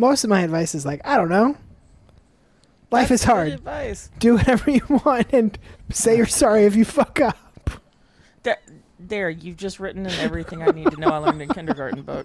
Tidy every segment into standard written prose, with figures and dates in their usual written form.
most of my advice is like, I don't know. Life That's is hard. good advice. Do whatever you want and say you're sorry if you fuck up. There, you've just written in everything I need to know I learned in kindergarten book.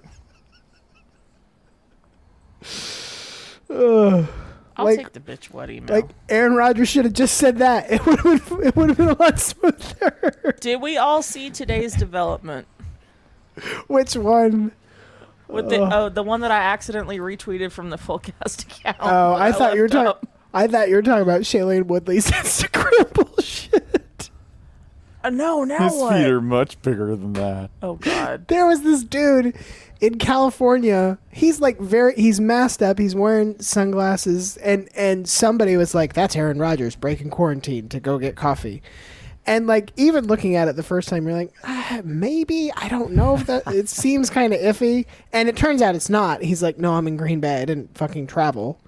I'll take the bitch what email. Like Aaron Rodgers should have just said that. It would have been a lot smoother. Did we all see today's development? Which one? With the one that I accidentally retweeted from the Fullcast account. Oh, I thought you were talking about Shailene Woodley's Instagram bullshit. No, now His what? feet are much bigger than that. Oh God. There was this dude in California. He's like he's masked up. He's wearing sunglasses, and somebody was like, "That's Aaron Rodgers breaking quarantine to go get coffee." And like even looking at it the first time, you're like, maybe, I don't know if that. It seems kind of iffy, and it turns out it's not. He's like, "No, I'm in Green Bay. I didn't fucking travel."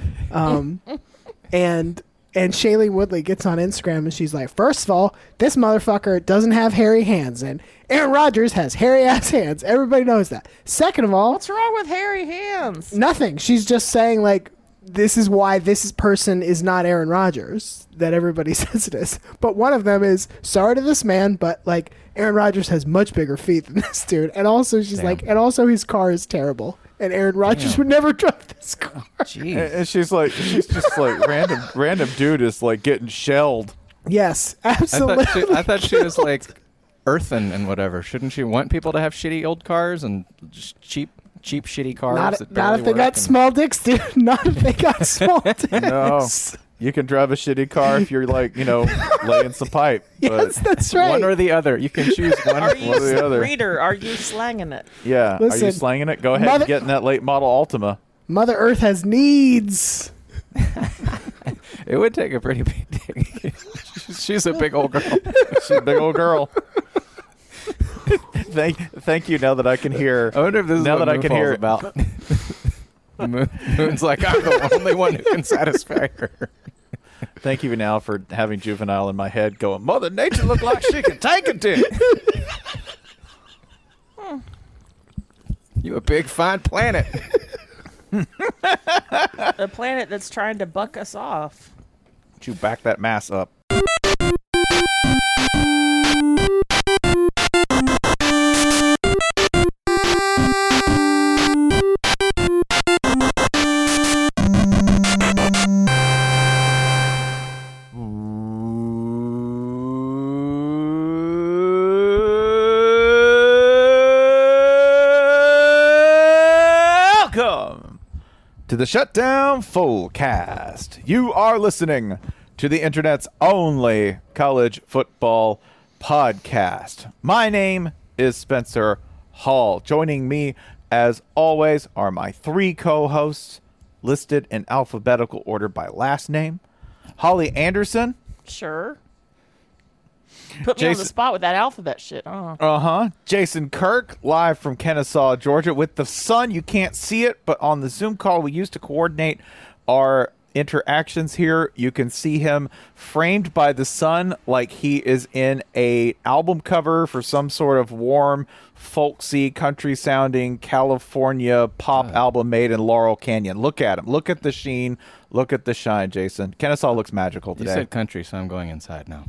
And Shailene Woodley gets on Instagram and she's like, first of all, this motherfucker doesn't have hairy hands, and Aaron Rodgers has hairy ass hands. Everybody knows that. Second of all, What's wrong with hairy hands? nothing. She's just saying like, this is why this person is not Aaron Rodgers, that everybody says it is. But one of them is, sorry to this man, but like Aaron Rodgers has much bigger feet than this dude. And also she's like, and also his car is terrible. And Aaron Rodgers would never drive this car. Jeez. And she's just like random dude is like getting shelled. Yes, absolutely. I thought she was like earthen and whatever. Shouldn't she want people to have shitty old cars and just cheap shitty cars? Not that if they barely got work small dicks, dude. Not if they got small dicks. No. You can drive a shitty car if you're like, laying some pipe. Yes, But that's right. One or the other. You can choose one Are or you the other. reader? Are you slanging it? yeah, are Listen, you slanging it? Go ahead and get in that late model Altima. Mother Earth has needs. It would take a pretty big dick. She's a big old girl. She's a big old girl. Thank you. Now that I can hear. I wonder if this is now what that I can Moonfall's hear about. Moon's like, I'm the only one who can satisfy her. Thank you now for having Juvenile in my head going, Mother Nature look like she can take a dick. You a big fine planet. A planet that's trying to buck us off. Would you back that mass up? Welcome to the Shutdown Fullcast. You are listening to the internet's only college football podcast. My name is Spencer Hall. Joining me, as always, are my three co-hosts, listed in alphabetical order by last name. Holly Anderson. Sure. Put me on the spot with that alphabet shit. Jason Kirk, live from Kennesaw, Georgia, with the sun. You can't see it, but on the Zoom call we used to coordinate our interactions here, you can see him framed by the sun like he is in a album cover for some sort of warm, folksy, country-sounding California pop album made in Laurel Canyon. Look at him. Look at the sheen. Look at the shine, Jason. Kennesaw looks magical today. You said country, so I'm going inside now.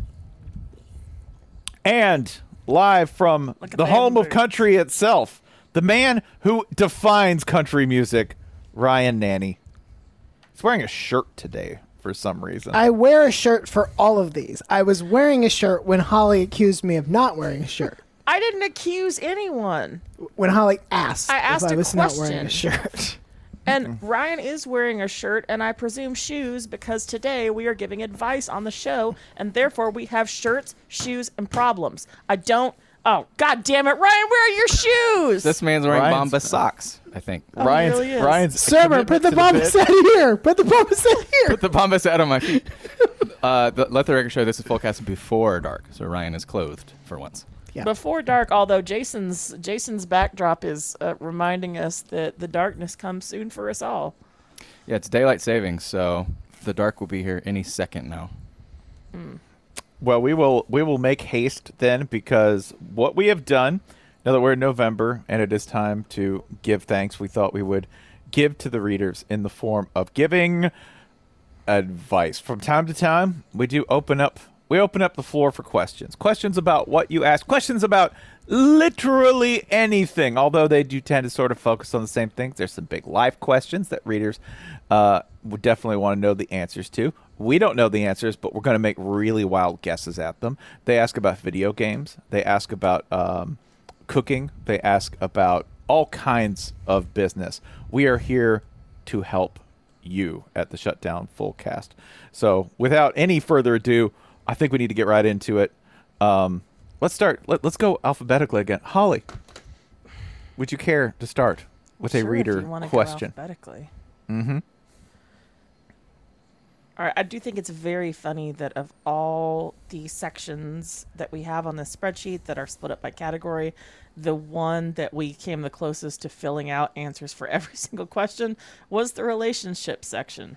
And live from the home of country itself, the man who defines country music, Ryan Nanny. He's wearing a shirt today for some reason. I wear a shirt for all of these. I was wearing a shirt when Holly accused me of not wearing a shirt. I didn't accuse anyone. When Holly asked, I asked if I a was not wearing question. a shirt. And Ryan is wearing a shirt, and I presume shoes, because today we are giving advice on the show, and therefore we have shirts, shoes, and problems. I don't... Oh, God damn it, Ryan, where are your shoes? This man's wearing Ryan's- Bombas socks, I think. Oh, he really is. Ryan's Server, put the bomb set here. Put the bomb set here. Put the Bombas out on my feet. Let the record show this is Fullcast before dark, so Ryan is clothed for once. Yeah. Before dark, although Jason's backdrop is reminding us that the darkness comes soon for us all. Yeah, it's daylight savings, so the dark will be here any second now. Well, we will make haste then, because what we have done, now that we're in November and it is time to give thanks, we thought we would give to the readers in the form of giving advice. From time to time, we open up the floor for questions about what you ask, questions about literally anything, although they do tend to sort of focus on the same things. There's some big life questions that readers would definitely want to know the answers to. We don't know the answers, but we're going to make really wild guesses at them. They ask about video games. They ask about cooking. They ask about all kinds of business. We are here to help you at the Shutdown Fullcast. So without any further ado, I think we need to get right into it. Let's start. Let's go alphabetically again. Holly, would you care to start with a Sure, reader if you wanna go question? alphabetically. Mm-hmm. All right, I do think it's very funny that of all the sections that we have on this spreadsheet that are split up by category, the one that we came the closest to filling out answers for every single question was the relationship section.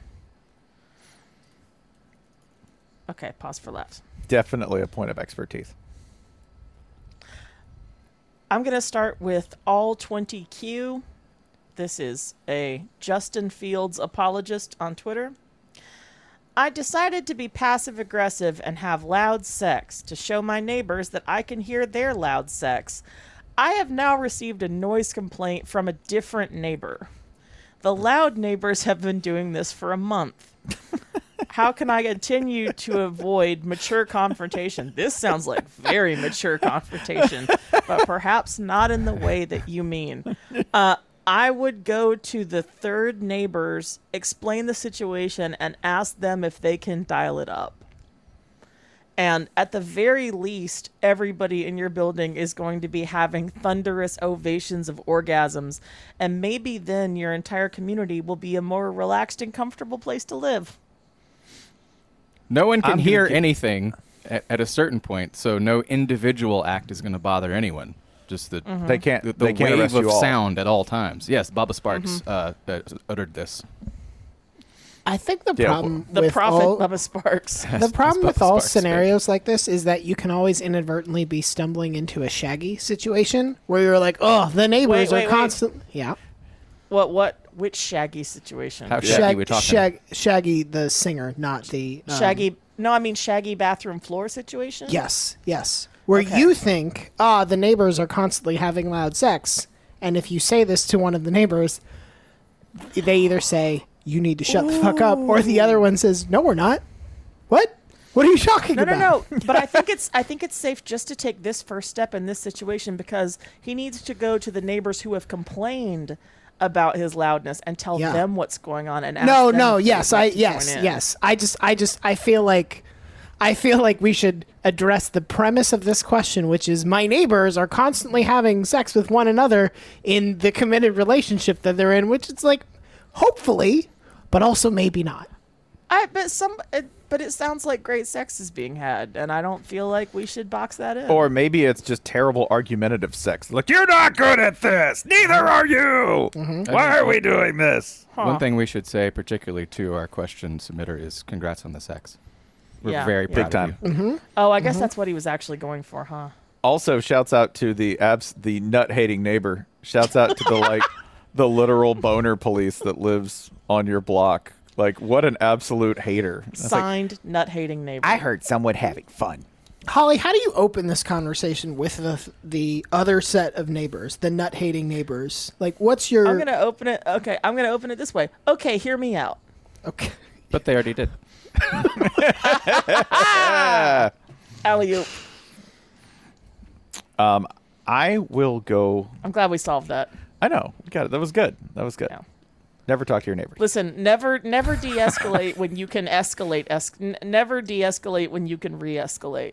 Okay, pause for laughs. Definitely a point of expertise. I'm going to start with all 20Q. This is a Justin Fields apologist on Twitter. I decided to be passive-aggressive and have loud sex to show my neighbors that I can hear their loud sex. I have now received a noise complaint from a different neighbor. The loud neighbors have been doing this for a month. How can I continue to avoid mature confrontation? This sounds like very mature confrontation, but perhaps not in the way that you mean. I would go to the third neighbors, explain the situation, and ask them if they can dial it up. And at the very least, everybody in your building is going to be having thunderous ovations of orgasms. And maybe then your entire community will be a more relaxed and comfortable place to live. No one can I'm gonna hear give- anything at a certain point, so no individual act is going to bother anyone. Just the They can't. the they can't wave arrest of you all. sound at all times. Yes, Baba Sparks uttered this. I think the Yeah, problem The with prophet all, Bubba Sparks. the problem with Bubba all Sparks, scenarios like this is that you can always inadvertently be stumbling into a Shaggy situation where you're like, oh, the neighbors Wait. are constant. Yeah, Which Shaggy situation? How Shaggy we talking? Shaggy the singer, not the Shaggy, no, I mean Shaggy bathroom floor situation? Yes, where Okay. you think, the neighbors are constantly having loud sex, and if you say this to one of the neighbors, they either say, you need to shut the fuck up, or the other one says, no, we're not. What? What are you talking about? No. But I think it's safe just to take this first step in this situation because he needs to go to the neighbors who have complained about his loudness and tell Yeah. them what's going on and ask No, them no, if yes, they'd like to join in. yes. I feel like we should address the premise of this question, which is my neighbors are constantly having sex with one another in the committed relationship that they're in, which it's like, hopefully, but also maybe not. But it sounds like great sex is being had, and I don't feel like we should box that in. Or maybe it's just terrible argumentative sex. Like, you're not good at this. Neither are you. Why are we doing this? One thing we should say, particularly to our question submitter, is congrats on the sex. We're Yeah. very Big proud of you. Oh, I guess that's what he was actually going for, huh? Also, shouts out to the nut-hating neighbor. Shouts out to the literal boner police that lives on your block. Like, what an absolute hater. It's like, Signed, nut-hating neighbor. I heard someone having fun. Holly, how do you open this conversation with the other set of neighbors, the nut-hating neighbors? Like, what's your... I'm gonna open it. Okay, I'm gonna open it this way. Okay, hear me out. Okay. But they already did. Alley-oop. I will go. I'm glad we solved that. I know. We got it. That was good. Yeah. Never talk to your neighbors. Listen, never de-escalate when you can escalate. Never de-escalate when you can re-escalate.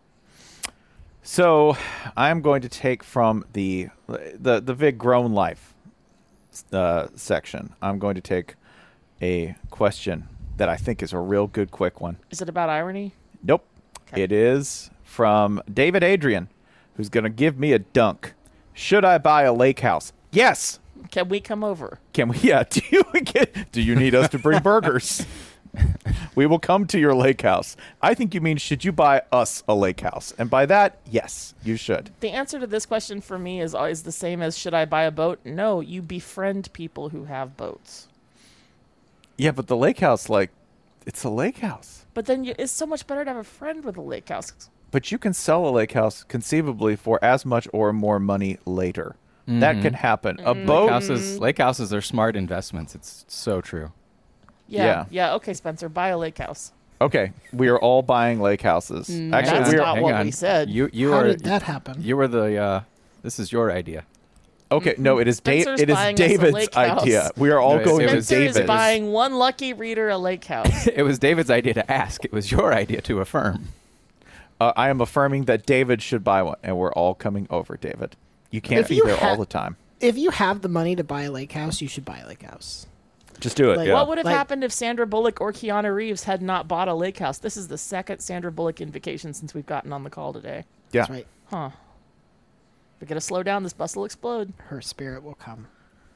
So I'm going to take from the Vig Grown Life section. I'm going to take a question that I think is a real good quick one. Is it about irony? Nope. Okay. It is from David Adrian, who's going to give me a dunk. Should I buy a lake house? Yes. Can we come over? Can we? Yeah. Do you need us to bring burgers? We will come to your lake house. I think you mean, should you buy us a lake house? And by that, yes, you should. The answer to this question for me is always the same as should I buy a boat? No, you befriend people who have boats. Yeah, but the lake house, like, it's a lake house. But then it's so much better to have a friend with a lake house. But you can sell a lake house conceivably for as much or more money later. That can happen. A boat. Lake houses are smart investments. It's so true. Yeah. Okay, Spencer, buy a lake house. Okay, we are all buying lake houses. That's Actually, not hang what on. we said. You How are. did that happen? You were the. This is your idea. okay. No, it is Spencer's It is buying us a David's lake house. idea. We are all No, going it with was Spencer David. is buying one lucky reader a lake house. It was David's idea to ask. It was your idea to affirm. I am affirming that David should buy one, and we're all coming over, David. You can't If be you there all ha- the time. If you have the money to buy a lake house, you should buy a lake house. Just do it. Like, yeah. What would have Like- happened if Sandra Bullock or Keanu Reeves had not bought a lake house? This is the second Sandra Bullock invocation since we've gotten on the call today. yeah. That's right. Huh. We gotta slow down. This bus will explode. Her spirit will come.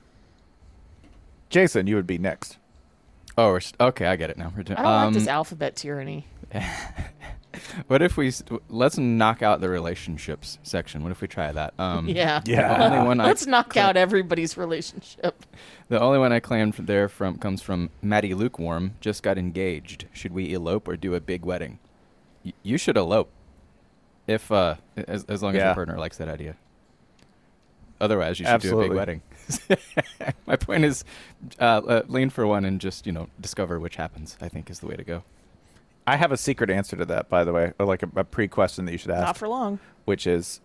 Jason, you would be next. Oh, okay. I get it now. I don't like this alphabet tyranny. What if let's knock out the relationships section? What if we try that? Yeah. Yeah. The only one Let's knock out everybody's relationship. The only one I claimed comes from Maddie Lukewarm. Just got engaged. Should we elope or do a big wedding? You should elope, if as long as Yeah. your partner likes that idea. Otherwise, you should do a big Absolutely. wedding. My point is, lean for one and just discover which happens. I think is the way to go. I have a secret answer to that, by the way, or like a pre-question that you should ask. Not for long. Which is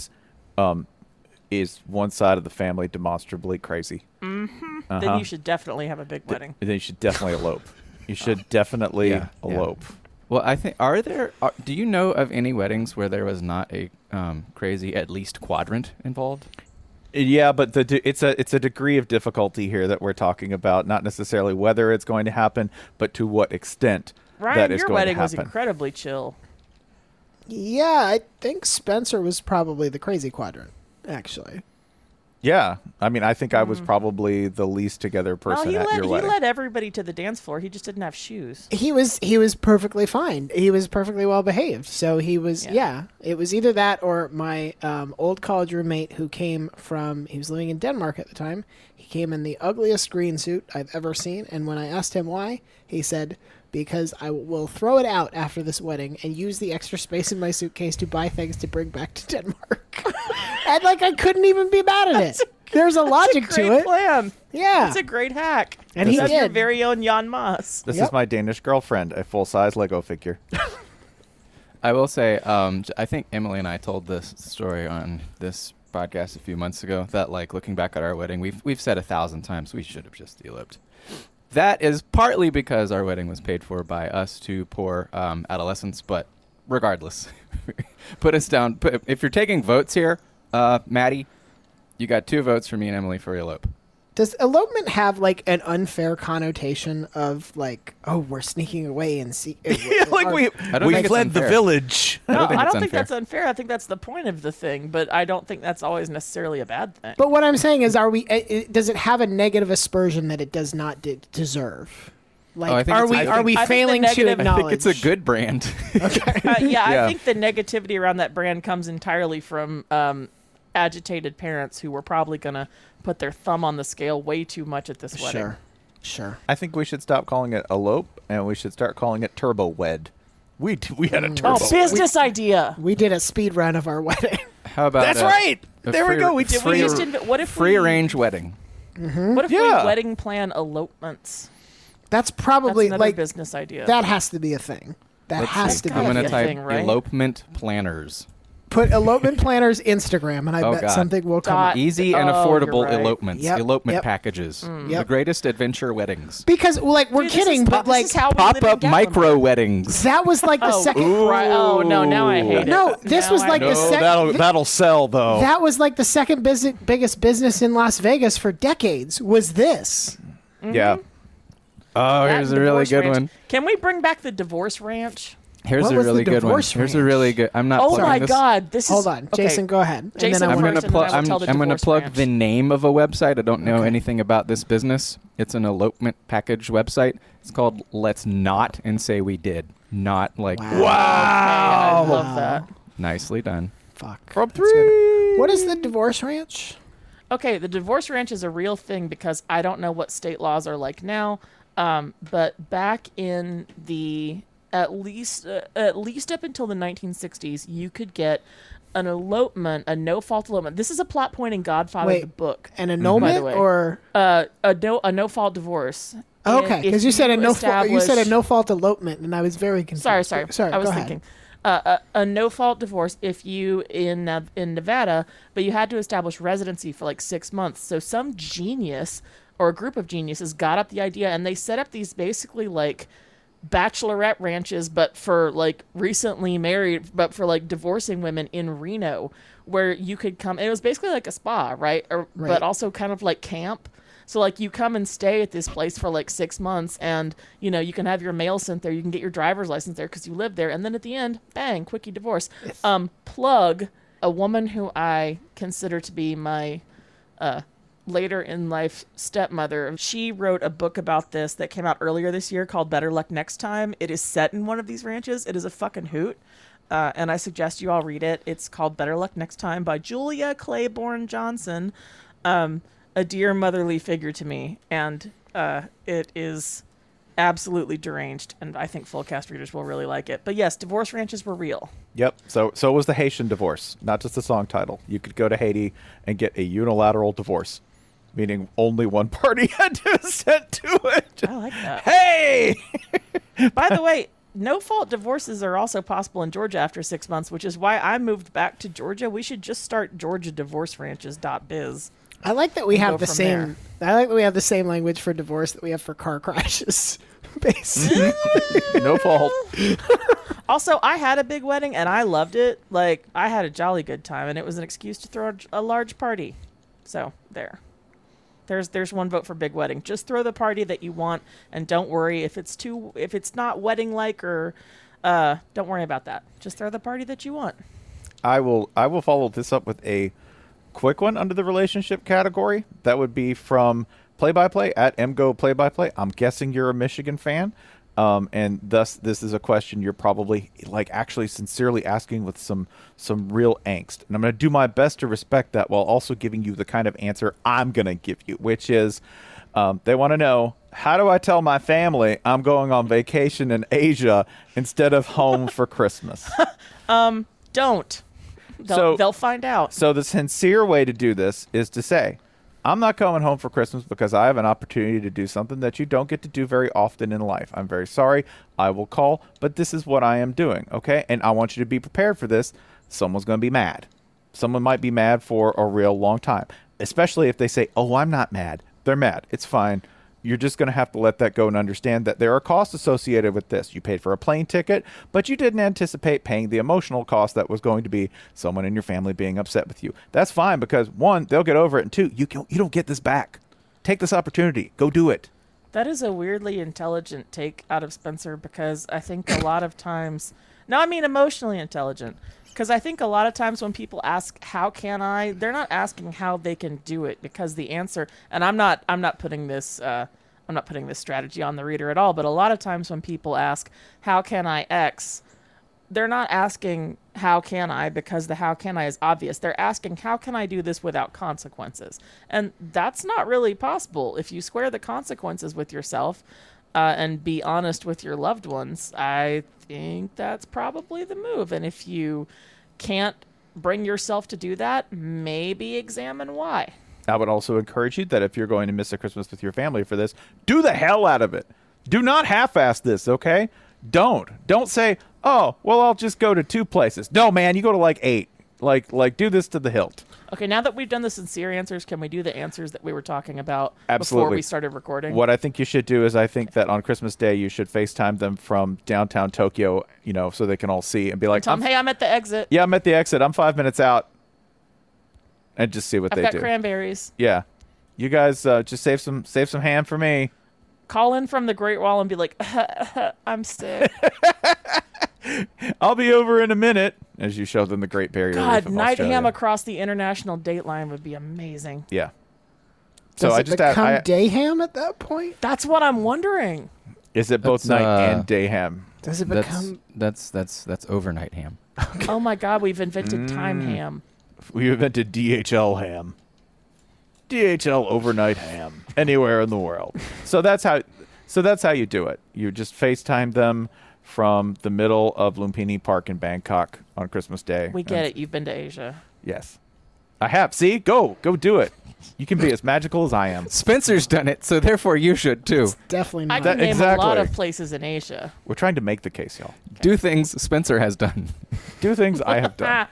one side of the family demonstrably crazy? Mm-hmm. Then you should definitely have a big wedding. Then you should definitely elope. You should definitely Yeah. elope. Well, I think do you know of any weddings where there was not a crazy at least quadrant involved? Yeah, but it's a degree of difficulty here that we're talking about, not necessarily whether it's going to happen, but to what extent Ryan, that is your going wedding to was happen. incredibly chill. Yeah, I think Spencer was probably the crazy quadrant, actually. Yeah, I mean, I think I was probably the least together person No, at your he wedding. led everybody to the dance floor. He just didn't have shoes. He was perfectly fine. He was perfectly well behaved. So he was it was either that or my old college roommate who came from he was living in Denmark at the time. He came in the ugliest green suit I've ever seen, and when I asked him why, he said, "Because I will throw it out after this wedding and use the extra space in my suitcase to buy things to bring back to Denmark." And I couldn't even be mad at it. There's a logic Great to it. plan. Yeah. It's a great hack. And he That's your did. very own Jan Maas. This Yep. is my Danish girlfriend, a full-size Lego figure. I will say, I think Emily and I told this story on this podcast a few months ago. That looking back at our wedding, we've said 1,000 times we should have just eloped. That is partly because our wedding was paid for by us two poor adolescents, but regardless, put us down. If you're taking votes here, Maddie, you got 2 votes for me and Emily for elope. Does elopement have an unfair connotation of oh, we're sneaking away and see? I don't think it's unfair. village. No, don't think I it's don't think unfair. that's unfair. I think that's the point of the thing, but I don't think that's always necessarily a bad thing. But what I'm saying is, does it have a negative aspersion that it does not deserve? I think are it's- we I think- are we I think the failing to negative- acknowledge? I think it's a good brand. Yeah, Yeah. I think the negativity around that brand comes entirely from agitated parents who were probably going to put their thumb on the scale way too much at this wedding. Sure. I think we should stop calling it elope, and we should start calling it turbo wed. We had a turbo. Oh, business idea. We did a speed run of our wedding. How about That's right. a There we free- go. We Did did. we just what if free we arrange wedding? What if Yeah. we wedding plan elopements? That's That's probably another business idea. that has to be a thing. That Let's has see. to be I'm be. a gonna type thing, right? elopement planners. Put elopement planners Instagram, and I Oh, bet God. something will come. Dot- Up. Easy and Oh, affordable you're right. elopements. Yep, Elopement yep. packages. Mm. The Yep. greatest adventure weddings. Because we're Dude, this kidding, is- but this is how we live in Pop-up Gatlinburg. micro weddings. that was the Oh, second. right. Oh no! Now I hate it. No, this Now was I like hate the it. sec- that'll sell though. That was the second biggest business in Las Vegas for decades. Was this? Yeah. Oh, That here's and a really Divorce good Ranch. one. Can we bring back the divorce ranch? Here's What a was the really good one. divorce Here's a ranch? really good. I'm not. Oh plugging my this. God! This Hold is on, okay. Jason, go ahead. Jason, and then I I'm want gonna first, and then I will plug. tell the I'm gonna divorce plug ranch. the name of a website. I don't know Okay. anything about this business. It's an elopement package website. It's called Let's Not and Say We Did. Not like Wow. Okay, I Wow. love that. nicely done. Fuck. From That's good. 3. What is the divorce ranch? Okay, the divorce ranch is a real thing because I don't know what state laws are like now. But back in the at least up until the 1960s, you could get an elopement, a no-fault elopement. This is a plot point in Godfather Wait. the book. An annulment way. or A no-fault divorce. okay? If Because you said a no fault. You said a establish- no fault elopement, and I was very confused. Sorry. Sorry. I was go ahead. thinking a no-fault divorce if you in Nevada, but you had to establish residency for like 6 months. So some genius or a group of geniuses got up the idea, and they set up these basically like bachelorette ranches, but for like recently married, but for like divorcing women in Reno, where you could come. It was basically like a spa, right? Right. But also kind of like camp. So like you come and stay at this place for like 6 months, and you know you can have your mail sent there, you can get your driver's license there because you live there, and then at the end, bang, quickie divorce. Plug a woman who I consider to be my later in life stepmother. She wrote a book about this that came out earlier this year called Better Luck Next Time. It is set in one of these ranches. It is a fucking hoot. And I suggest you all read it. It's called Better Luck Next Time by Julia Claiborne Johnson. A dear motherly figure to me. And it is absolutely deranged. And I think full cast readers will really like it. But yes, divorce ranches were real. Yep. So was the Haitian divorce, not just the song title. You could go to Haiti and get a unilateral divorce, meaning only one party had to assent to it. I like that. Hey! By the way, no-fault divorces are also possible in Georgia after 6 months, which is why I moved back to Georgia. We should just start GeorgiaDivorceRanches.biz. I like that we have go the from same. I like that we have the same language for divorce that we have for car crashes. Basically. No fault. Also, I had a big wedding, and I loved it. Like, I had a jolly good time, and it was an excuse to throw a large party. So, there. There's one vote for big wedding. Just throw the party that you want, and don't worry if it's not wedding-like or don't worry about that. Just throw the party that you want. I will follow this up with a quick one under the relationship category. That would be from Play-by-Play at MGO Play-by-Play. I'm guessing you're a Michigan fan. And thus, this is a question you're probably like actually sincerely asking with some real angst. And I'm going to do my best to respect that while also giving you the kind of answer I'm going to give you, which is they want to know, how do I tell my family I'm going on vacation in Asia instead of home for Christmas? Don't. They'll find out. So the sincere way to do this is to say, I'm not coming home for Christmas because I have an opportunity to do something that you don't get to do very often in life. I'm very sorry. I will call, but this is what I am doing, okay? And I want you to be prepared for this. Someone's going to be mad. Someone might be mad for a real long time, especially if they say, oh, I'm not mad. They're mad. It's fine. You're just going to have to let that go and understand that there are costs associated with this. You paid for a plane ticket, but you didn't anticipate paying the emotional cost that was going to be someone in your family being upset with you. That's fine because, one, they'll get over it, and two, you don't get this back. Take this opportunity. Go do it. That is a weirdly intelligent take out of Spencer because I think a lot of times, no, I mean emotionally intelligent, because I think a lot of times when people ask, how can I, they're not asking how they can do it because the answer, and I'm not putting this strategy on the reader at all, but a lot of times when people ask, how can I X, they're not asking, how can I, because the how can I is obvious. They're asking, how can I do this without consequences? And that's not really possible. If you square the consequences with yourself and be honest with your loved ones, I think that's probably the move. And if you can't bring yourself to do that, maybe examine why. I would also encourage you that if you're going to miss a Christmas with your family for this, do the hell out of it. Do not half-ass this, okay? Don't say, oh, well, I'll just go to 2 places. No, man, you go to like 8. Like do this to the hilt. Okay, now that we've done the sincere answers, can we do the answers that we were talking about Absolutely. before we started recording? What I think you should do is I think that on Christmas Day you should FaceTime them from downtown Tokyo, so they can all see and be like, Tell them, hey, I'm at the exit. yeah, I'm at the exit. I'm 5 minutes out. And just see what I've they got do. cranberries. Yeah. You guys just save some ham for me. Call in from the Great Wall and be like, I'm sick. I'll be over in a minute, as you show them the Great Barrier Reef God, of night Australia. ham across the international date line would be amazing. Yeah. Does So I it just become add, day ham at that point? That's what I'm wondering. is it both That's, night and day ham? Does it become? That's overnight ham. Oh my God, we've invented time ham. We invented DHL ham. DHL overnight ham anywhere in the world. So that's how you do it. You just FaceTime them from the middle of Lumpini Park in Bangkok on Christmas Day. We get it. You've been to Asia. Yes. I have. See? Go do it. You can be as magical as I am. Spencer's done it, so therefore you should too. Definitely I not. can name a exactly. lot of places in Asia. We're trying to make the case, y'all. Do things Spencer has done. Do things I have done.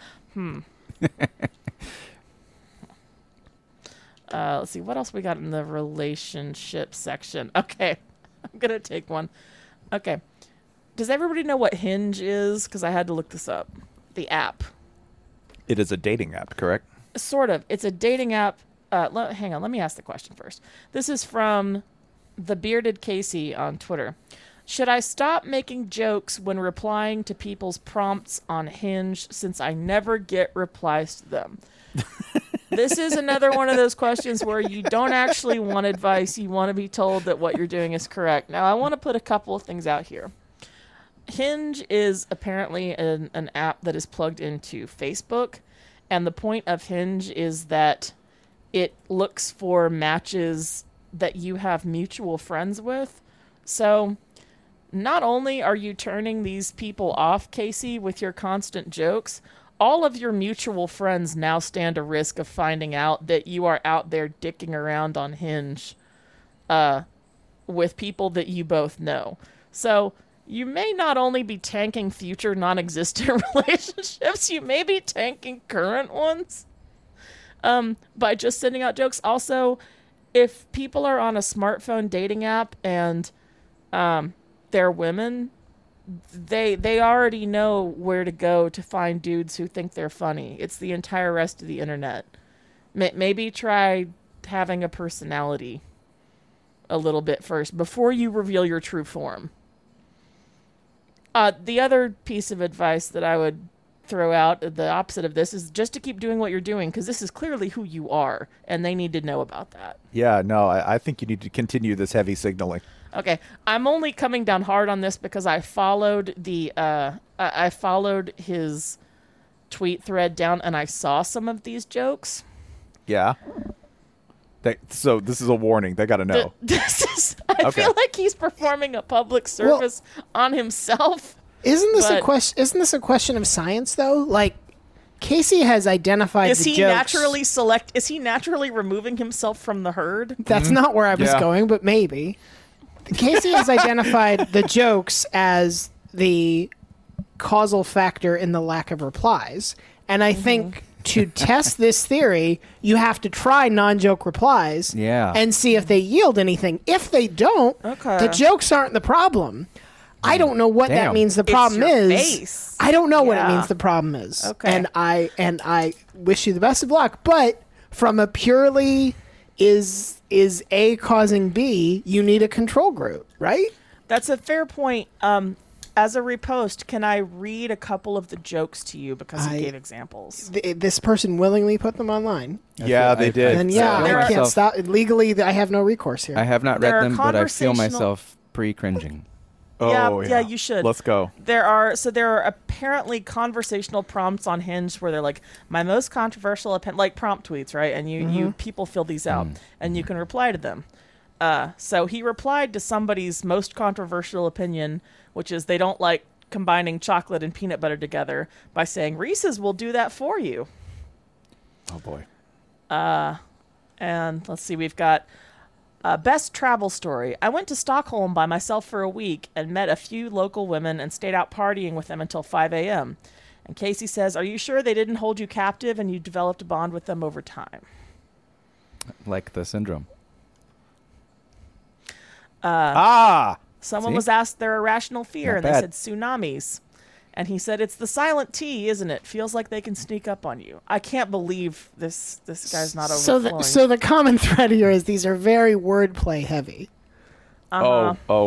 Let's see. What else we got in the relationship section? Okay. I'm going to take one. Okay. Does everybody know what Hinge is? Because I had to look this up. The app. It is a dating app, correct? Sort of. It's a dating app. Hang on. Let me ask the question first. This is from the Bearded Casey on Twitter. Should I stop making jokes when replying to people's prompts on Hinge since I never get replies to them? This is another one of those questions where you don't actually want advice. You want to be told that what you're doing is correct. Now, I want to put a couple of things out here. Hinge is apparently an app that is plugged into Facebook. And the point of Hinge is that it looks for matches that you have mutual friends with. So not only are you turning these people off, Casey, with your constant jokes, all of your mutual friends now stand a risk of finding out that you are out there dicking around on Hinge with people that you both know. So you may not only be tanking future non-existent relationships, you may be tanking current ones by just sending out jokes. Also, if people are on a smartphone dating app and they're women, they already know where to go to find dudes who think they're funny. It's the entire rest of the internet. Maybe try having a personality a little bit first before you reveal your true form. The other piece of advice that I would throw out, the opposite of this, is just to keep doing what you're doing, because this is clearly who you are, and they need to know about that. Yeah, no, I think you need to continue this heavy signaling. Okay, I'm only coming down hard on this because I followed I followed his tweet thread down, and I saw some of these jokes. Yeah. So this is a warning. They got to know. I feel like he's performing a public service on himself. Isn't this a question of science though? Like, Casey has identified Is the he jokes. Is he naturally removing himself from the herd? That's not where I was Yeah. going, but maybe. Casey has identified the jokes as the causal factor in the lack of replies. And I think to test this theory, you have to try non-joke replies and see if they yield anything. If they don't, the jokes aren't the problem. I don't know what that means the problem your is. face. I don't know what it Yeah. means the problem is. Okay. And I wish you the best of luck, but from a purely is A causing B, you need a control group, right? That's a fair point. As a repost, can I read a couple of the jokes to you because he gave examples? This person willingly put them online. Yeah, they did. And yeah, There I are- can't stop. Legally, I have no recourse here. I have not There are read them, but I feel conversational- myself pre-cringing. Oh, yeah, you should. Let's go. There are apparently conversational prompts on Hinge where they're like, my most controversial opinion, like prompt tweets, right? And you people fill these out and you can reply to them. So he replied to somebody's most controversial opinion, which is they don't like combining chocolate and peanut butter together, by saying Reese's will do that for you. Oh boy. And let's see, we've got best travel story. I went to Stockholm by myself for a week and met a few local women and stayed out partying with them until 5 a.m. And Casey says, are you sure they didn't hold you captive and you developed a bond with them over time? Like the syndrome. Someone See? was asked their irrational fear, Not and they bad. said tsunamis. And he said, it's the silent T, isn't it? Feels like they can sneak up on you. I can't believe this guy's not overflowing. So the common thread here is these are very wordplay heavy. Uh-huh. Oh.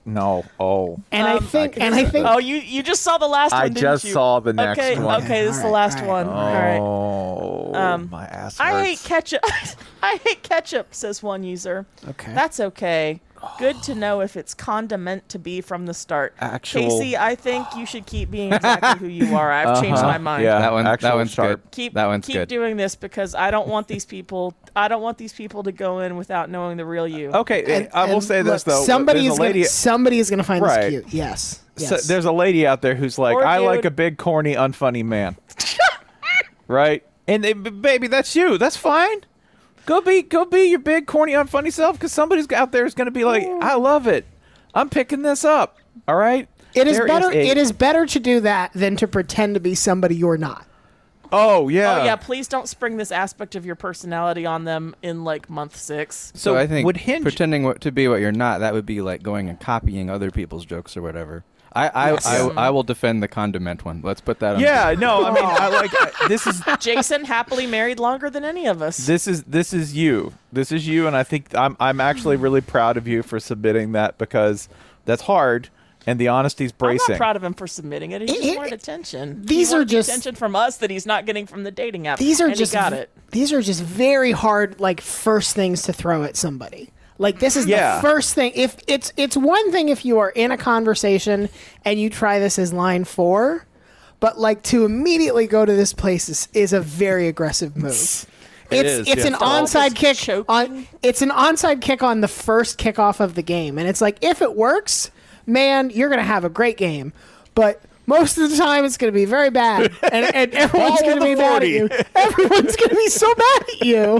No. Oh. And I think, Oh, you just saw the last one, I didn't just you? saw the next okay, one. Okay, this is the All last right, one. all All right. Oh, my ass hurts. I hate ketchup. I hate ketchup, says one user. okay. That's okay. Good to know if it's condiment to be from the start. Casey, I think you should keep being exactly who you are. I've changed my mind. Yeah, that actual one's sharp. good. That one's keep good. doing this because I don't want these people. I don't want these people to go in without knowing the real you. Okay, I will say this look, though. somebody There's is a lady. somebody is gonna find Right. this cute. Yes. So Yes. there's a lady out there who's like, Or I like dude. a big, corny, unfunny man. Right? And baby, that's you. That's fine. Go be your big, corny, unfunny self, because somebody's out there is going to be like, I love it. I'm picking this up. All right. It is There better. a- It is better to do that than to pretend to be somebody you're not. Oh yeah. Oh yeah, please don't spring this aspect of your personality on them in like month 6. So I think would Hinge pretending to be what you're not, that would be like going and copying other people's jokes or whatever. I will defend the condiment one. Let's put that on. Yeah. No. I mean, I like this is. Jason happily married longer than any of us. This is you. This is you, and I think I'm actually really proud of you for submitting that, because that's hard, and the honesty's I'm bracing. not proud of him for submitting it. He just wanted attention. These he are wanted just- attention from us that he's not getting from the dating app. These are and just he got it. These are just very hard, like, first things to throw at somebody. Like, this is Yeah. the first thing. If it's one thing if you are in a conversation and you try this as line 4, but like to immediately go to this place is a very aggressive move. is, It's yeah. an Still all onside this kick choking. on. It's an onside kick on the first kickoff of the game, and it's like, if it works, man, you're gonna have a great game. But most of the time, it's gonna be very bad, and everyone's Ball on gonna the be mad 40. at you. Everyone's gonna be so mad at you.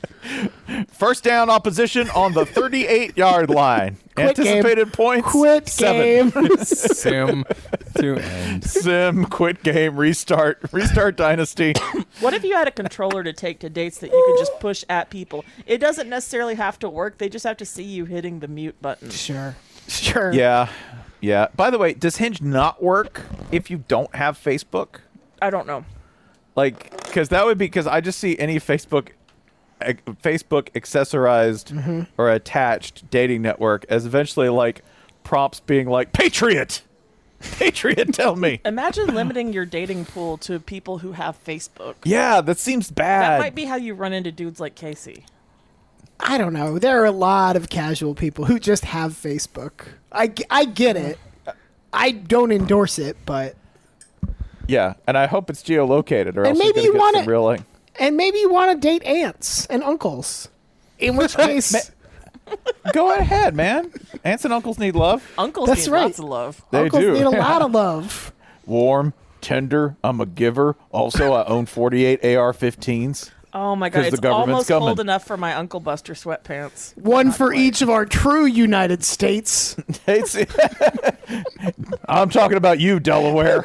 First down opposition on the 38-yard line. Quit game. Anticipated points. Quit 7. game. Sim to end. Sim, quit game, restart Dynasty. What if you had a controller to take to dates that you could just push at people? It doesn't necessarily have to work. They just have to see you hitting the mute button. Sure. Yeah. By the way, does Hinge not work if you don't have Facebook? I don't know. Like, because that would be, because I just see any Facebook accessorized or attached dating network as eventually like prompts being like, Patriot, tell me. Imagine limiting your dating pool to people who have Facebook. Yeah, that seems bad. That might be how you run into dudes like Casey. I don't know. There are a lot of casual people who just have Facebook. I get it. I don't endorse it, but Yeah, and I hope it's geolocated, or And else maybe you're you gonna want get some it- real like. and maybe you want to date aunts and uncles. In which case, Go ahead, man. Aunts and uncles need love. Uncles That's need right. lots of love. They uncles do. need a lot of love. Warm, tender. I'm a giver. Also, I own 48 AR-15s. Oh my god, 'Cause the it's government's almost coming. cold enough for my Uncle Buster sweatpants. One for each of our true United States. I'm talking about you, Delaware.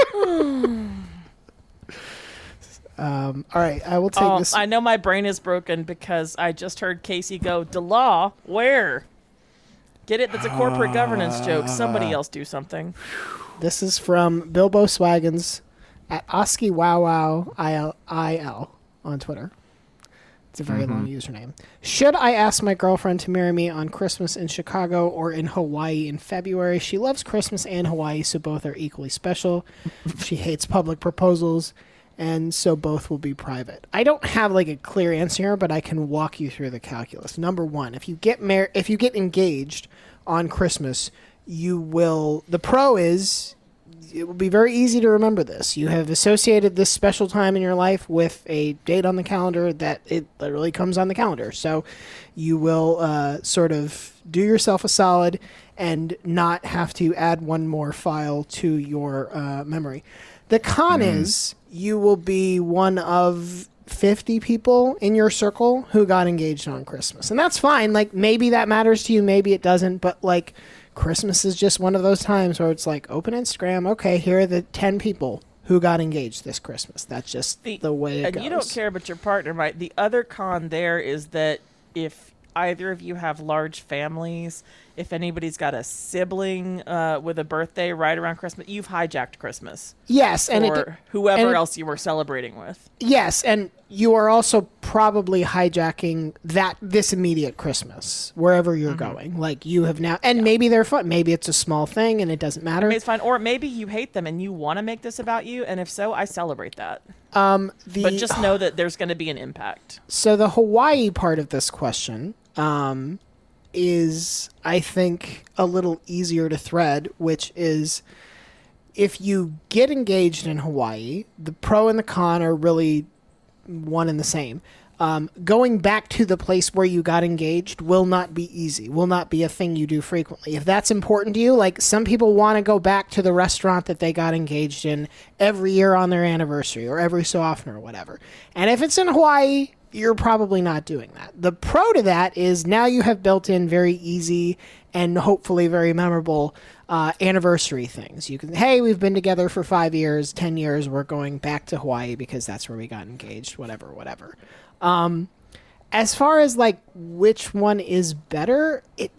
All right, I will take this. I know my brain is broken because I just heard Casey go, "DeLaw, where?" Get it? That's a corporate governance joke. Somebody else do something. This is from Bilbo Swaggins at Oski Wow Wow IL on Twitter. It's a very long username. Should I ask my girlfriend to marry me on Christmas in Chicago or in Hawaii in February? She loves Christmas and Hawaii, so both are equally special. She hates public proposals, and so both will be private. I don't have like a clear answer here, but I can walk you through the calculus. Number one, if you get engaged on Christmas, you will. The pro is it will be very easy to remember this. You have associated this special time in your life with a date on the calendar that it literally comes on the calendar. So you will sort of do yourself a solid and not have to add one more file to your memory. The con is you will be one of 50 people in your circle who got engaged on Christmas. And that's fine. Like, maybe that matters to you, maybe it doesn't. But, like, Christmas is just one of those times where it's like, open Instagram. Okay, here are the 10 people who got engaged this Christmas. That's just the way it and goes. you don't care, but your partner might. The other con there is that if either of you have large families, if anybody's got a sibling with a birthday right around Christmas, you've hijacked Christmas. Yes, and or whoever else you were celebrating with. Yes, and you are also probably hijacking this immediate Christmas wherever you're going. Like you have now, and maybe they're fun. Maybe it's a small thing and it doesn't matter. Maybe it's fine, or maybe you hate them and you want to make this about you. And if so, I celebrate that. But But just know that there's going to be an impact. So the Hawaii part of this question is, I think, a little easier to thread, which is if you get engaged in Hawaii, the pro and the con are really one and the same. Going back to the place where you got engaged will not be easy, will not be a thing you do frequently. If that's important to you, like some people want to go back to the restaurant that they got engaged in every year on their anniversary or every so often or whatever. And if it's in Hawaii, you're probably not doing that. The pro to that is now you have built in very easy and hopefully very memorable anniversary things. You can, hey, we've been together for 5 years, 10 years. We're going back to Hawaii because that's where we got engaged, whatever. As far as like which one is better,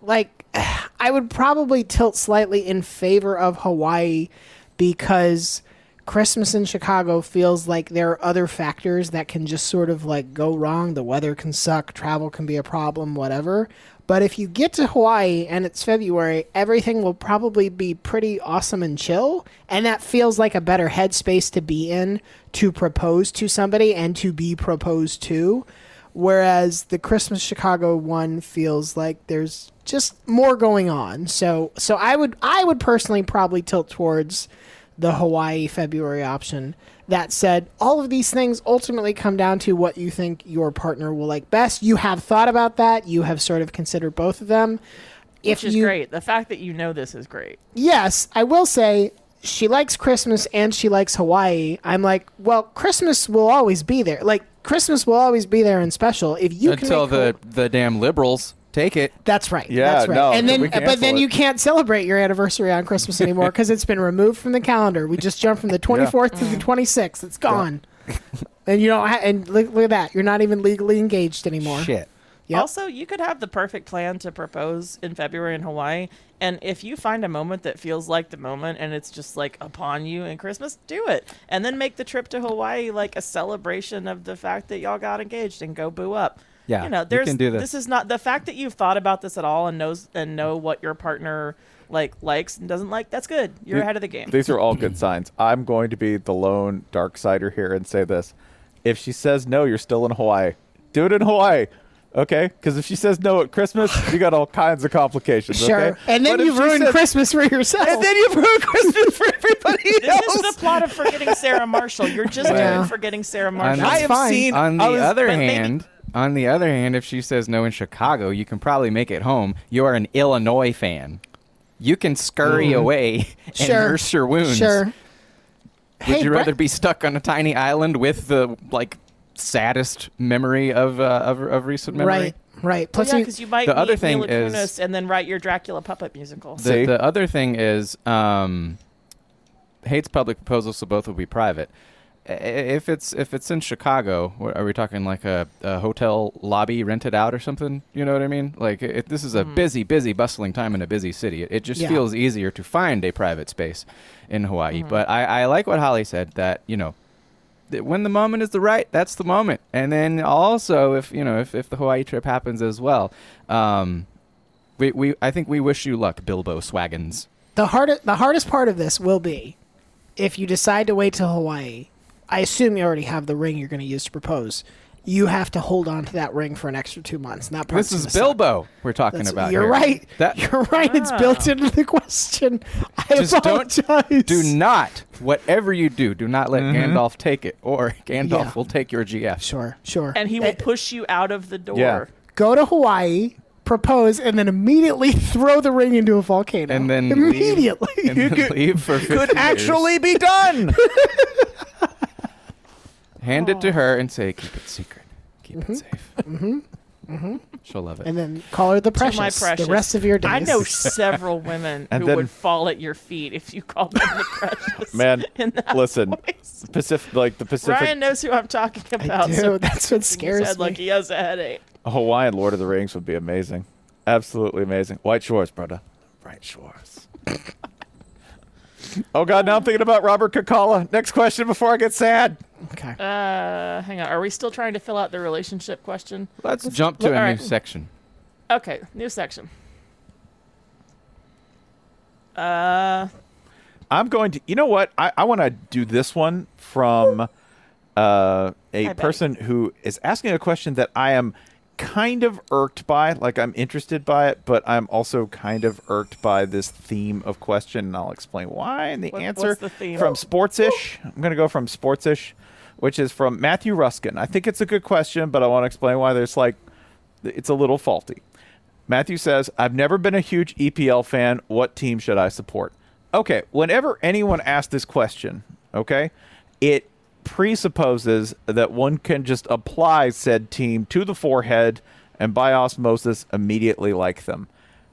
I would probably tilt slightly in favor of Hawaii because Christmas in Chicago feels like there are other factors that can just sort of like go wrong. The weather can suck, travel can be a problem, whatever. But if you get to Hawaii and it's February, everything will probably be pretty awesome and chill. And that feels like a better headspace to be in to propose to somebody and to be proposed to. Whereas the Christmas Chicago one feels like there's just more going on. So I would personally probably tilt towards the Hawaii February option. That said, all of these things ultimately come down to what you think your partner will like best. You have thought about that. You have sort of considered both of them. Which is great. The fact that you know this is great. Yes, I will say she likes Christmas and she likes Hawaii. I'm like, well, Christmas will always be there. Like, Christmas will always be there and special. If you until can the damn liberals take it. That's right. Yeah, that's right. no, and then, we but cancel then it. you can't celebrate your anniversary on Christmas anymore because it's been removed from the calendar. We just jumped from the 24th to the 26th. It's gone. And you don't. And look at that. You're not even legally engaged anymore. Shit. Yep. Also, you could have the perfect plan to propose in February in Hawaii. And if you find a moment that feels like the moment and it's just like upon you in Christmas, do it. And then make the trip to Hawaii like a celebration of the fact that y'all got engaged and go boo up. Yeah, you know, you there's can do this. This is not the fact that you've thought about this at all and know what your partner likes and doesn't like. That's good. You're ahead of the game. These are all good signs. I'm going to be the lone dark sider here and say this. If she says no, you're still in Hawaii. Do it in Hawaii. Okay? Because if she says no at Christmas, you got all kinds of complications. Sure. Okay? And then But if you've she ruined says- Christmas for yourself. And then you've ruined Christmas for everybody This else. is the plot of Forgetting Sarah Marshall. You're just Yeah. doing Forgetting Sarah Marshall. That's I have fine. seen. On I the was- other but maybe- hand, if she says no in Chicago, you can probably make it home. You are an Illinois fan. You can scurry away and Sure. nurse your wounds. Sure. Would you rather Brett- be stuck on a tiny island with the saddest memory of recent memory? Right. Well, Plus, yeah, because you might the other meet thing Mila is- Kunis and then write your Dracula puppet musical. See? The other thing is hates public proposals, so both will be private. If it's in Chicago, are we talking like a hotel lobby rented out or something? You know what I mean? Like this is a busy, bustling time in a busy city. It just Yeah. feels easier to find a private space in Hawaii. But I like what Holly said, that that when the moment is that's the moment. And then also if the Hawaii trip happens as well, I think we wish you luck, Bilbo Swaggins. the hardest part of this will be if you decide to wait till Hawaii. I assume you already have the ring you're going to use to propose. You have to hold on to that ring for an extra 2 months. And that part's This is gonna suck. Bilbo we're talking That's- about. You're here. right. That- You're right. It's built into the question. I Just apologize. do not, whatever you do not let Gandalf take it, or Gandalf Yeah. will take your GF. Sure. And he will push you out of the door. Yeah. Go to Hawaii, propose, and then immediately throw the ring into a volcano. And then immediately. leave, and then leave for 50 Could years. actually be done. Hand it to her and say, keep it secret. Keep it safe. She'll love it. And then call her the To my precious. precious. The rest of your days. I know several women And who then- would fall at your feet if you called them the precious. Man, in that listen. voice. The Pacific. Ryan knows who I'm talking I about. do. So That's what he scares said, me. like he has a headache. A Hawaiian Lord of the Rings would be amazing. Absolutely amazing. White Shores, brother. White Shores. Oh, God, now I'm thinking about Robert Kakala. Next question before I get sad. Okay. Hang on. Are we still trying to fill out the relationship question? Let's jump to a all new right. section. Okay, new section. I'm going to, you know what? I want to do this one from a person who is asking a question that I am kind of irked by. Like, I'm interested by it, but I'm also kind of irked by this theme of question, and I'll explain why. And the answer what's the theme? from Sportsish, I'm going to go from Sportsish, which is from Matthew Ruskin. I think it's a good question, but I want to explain why there's it's a little faulty. Matthew says, I've never been a huge EPL fan. What team should I support? Okay, whenever anyone asks this question, okay, it presupposes that one can just apply said team to the forehead and by osmosis immediately like them.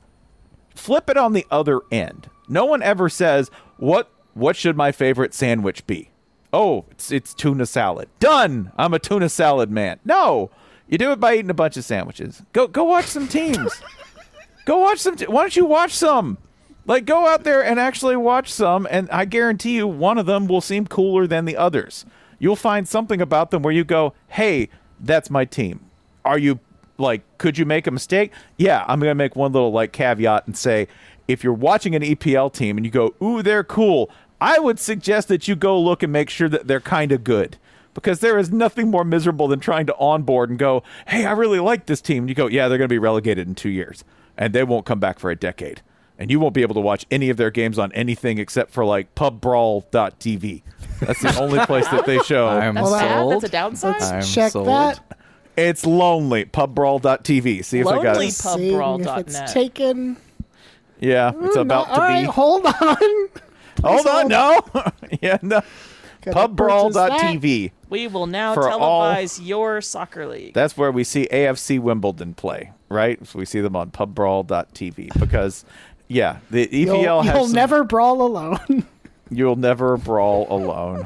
Flip it on the other end. No one ever says, what should my favorite sandwich be? Oh, it's tuna salad. Done! I'm a tuna salad man. No! You do it by eating a bunch of sandwiches. Go watch some teams. Go watch some. Why don't you watch some? Like, go out there and actually watch some, and I guarantee you one of them will seem cooler than the others. You'll find something about them where you go, hey, that's my team. Are you, could you make a mistake? Yeah, I'm going to make one little, caveat and say, if you're watching an EPL team and you go, ooh, they're cool, I would suggest that you go look and make sure that they're kind of good. Because there is nothing more miserable than trying to onboard and go, hey, I really like this team. And you go, yeah, they're going to be relegated in 2 years. And they won't come back for a decade. And you won't be able to watch any of their games on anything except for, pubbrawl.tv. That's the only place that they show. I'm That's bad? sold. That's a downside? Let's I'm check sold. that. It's lonely. Pubbrawl.tv. See if I got Lonely it. Pub- Seeing if Pubbrawl.net. it's taken. Yeah, it's about All to right, be. hold on. Hold on, no. Yeah, no. Gotta purchase that. Pubbrawl.tv. We will now For televise your soccer league. That's where we see AFC Wimbledon play, right? So we see them on pubbrawl.tv because, yeah, the EPL has You'll some- never brawl alone. You'll never brawl alone.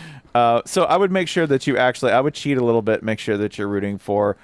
So I would make sure that I would cheat a little bit, make sure that you're rooting for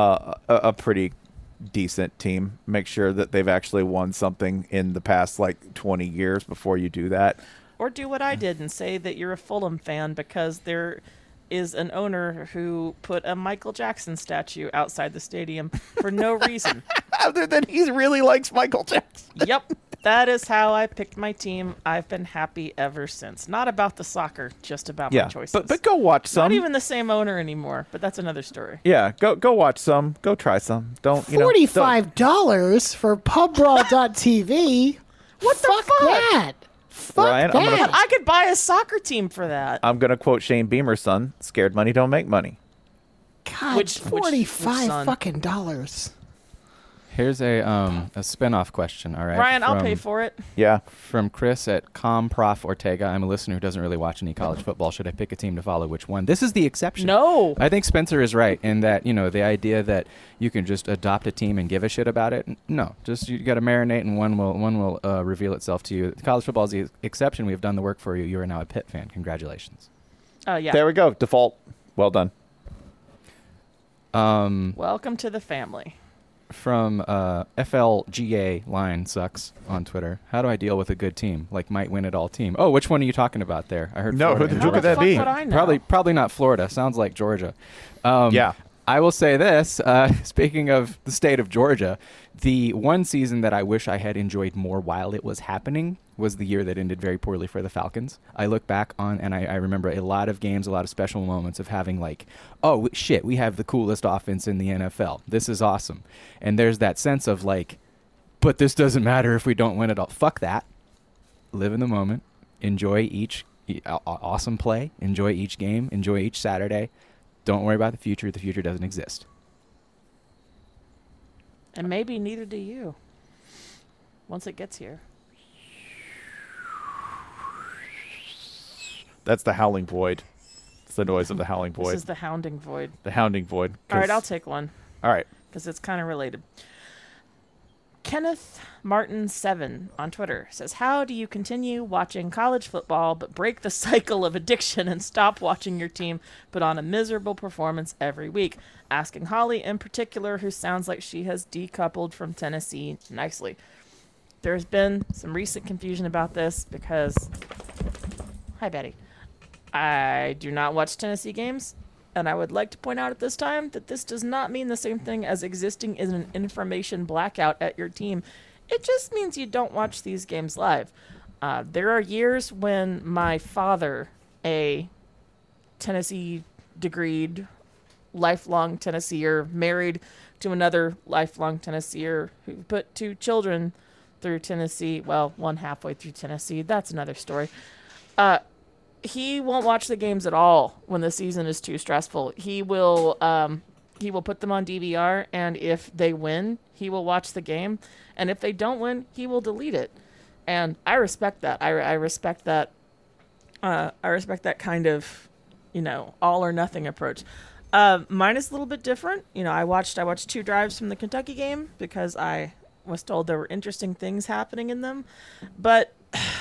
a pretty decent team. Make sure that they've actually won something in the past 20 years before you do that. Or do what I did and say that you're a Fulham fan because there is an owner who put a Michael Jackson statue outside the stadium for no reason. Other than he really likes Michael Jackson. Yep, that is how I picked my team. I've been happy ever since. Not about the soccer, just about my choices. but go watch some. Not even the same owner anymore, but that's another story. Yeah, go watch some. Go try some. Don't $45 for pubbrawl.tv. What the Fuck fuck? that? Fuck Ryan, I'm that. gonna- I could buy a soccer team for that. I'm gonna quote Shane Beamer's son: "Scared money don't make money." God, Which 45 son? fucking dollars. Here's a spin-off question, all right? Ryan, I'll pay for it. Yeah. From Chris at Comprof Ortega. I'm a listener who doesn't really watch any college football. Should I pick a team to follow? Which one? This is the exception. No. I think Spencer is right in that, the idea that you can just adopt a team and give a shit about it. No, just you got to marinate and one will reveal itself to you. College football is the exception. We've done the work for you. You are now a Pitt fan. Congratulations. Yeah. There we go. Default. Well done. Welcome to the family. From FLGA line sucks on Twitter. How do I deal with a good team, might win it all team? Oh, which one are you talking about there? I heard No, Florida. who How could the that fuck be? would I know? Probably not Florida. Sounds like Georgia. Yeah. I will say this. Speaking of the state of Georgia, the one season that I wish I had enjoyed more while it was happening was the year that ended very poorly for the Falcons. I look back on, and I remember a lot of games, a lot of special moments of having oh, shit, we have the coolest offense in the NFL. This is awesome. And there's that sense of but this doesn't matter if we don't win it all. Fuck that. Live in the moment. Enjoy each awesome play. Enjoy each game. Enjoy each Saturday. Don't worry about the future. The future doesn't exist. And maybe neither do you. Once it gets here. That's the howling void. It's the noise of the howling void. This is the hounding void. The hounding void. All right, I'll take one All right. because it's kind of related. Kenneth Martin 7 on Twitter says, how do you continue watching college football but break the cycle of addiction and stop watching your team put on a miserable performance every week? Asking Holly in particular, who sounds like she has decoupled from Tennessee nicely. There's been some recent confusion about this because, hi Betty, I do not watch Tennessee games. And I would like to point out at this time that this does not mean the same thing as existing in an information blackout at your team. It just means you don't watch these games live. There are years when my father, a Tennessee degreed, lifelong Tennesseer, married to another lifelong Tennesseer who put 2 children through Tennessee, well, one halfway through Tennessee. That's another story. He won't watch the games at all when the season is too stressful. He will put them on DVR, and if they win, he will watch the game, and if they don't win, he will delete it. And I respect that. I respect that. I respect that kind of, all or nothing approach. Mine is a little bit different. I watched 2 drives from the Kentucky game because I was told there were interesting things happening in them, but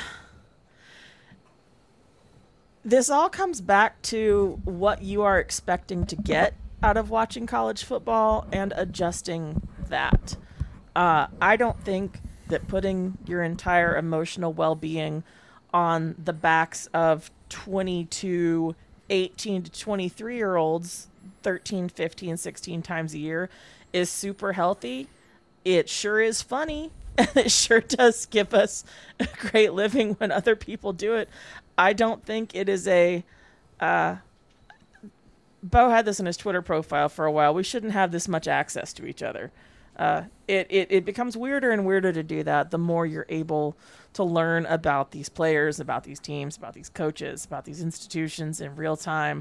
this all comes back to what you are expecting to get out of watching college football and adjusting that. I don't think that putting your entire emotional well-being on the backs of 22, 18 to 23-year-olds 13, 15, 16 times a year is super healthy. It sure is funny, and it sure does give us a great living when other people do it. I don't think it is a... Bo had this in his Twitter profile for a while. We shouldn't have this much access to each other. It becomes weirder and weirder to do that the more you're able to learn about these players, about these teams, about these coaches, about these institutions in real time.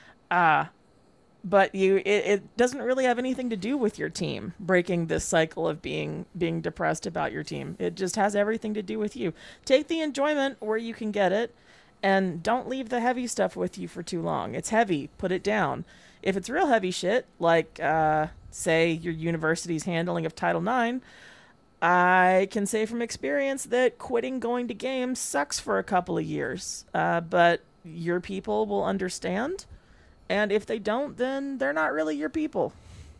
But it doesn't really have anything to do with your team breaking this cycle of being depressed about your team. It just has everything to do with you. Take the enjoyment where you can get it, and don't leave the heavy stuff with you for too long. It's heavy. Put it down. If it's real heavy shit, like, say, your university's handling of Title IX, I can say from experience that quitting going to games sucks for a couple of years. But your people will understand. And if they don't, then they're not really your people.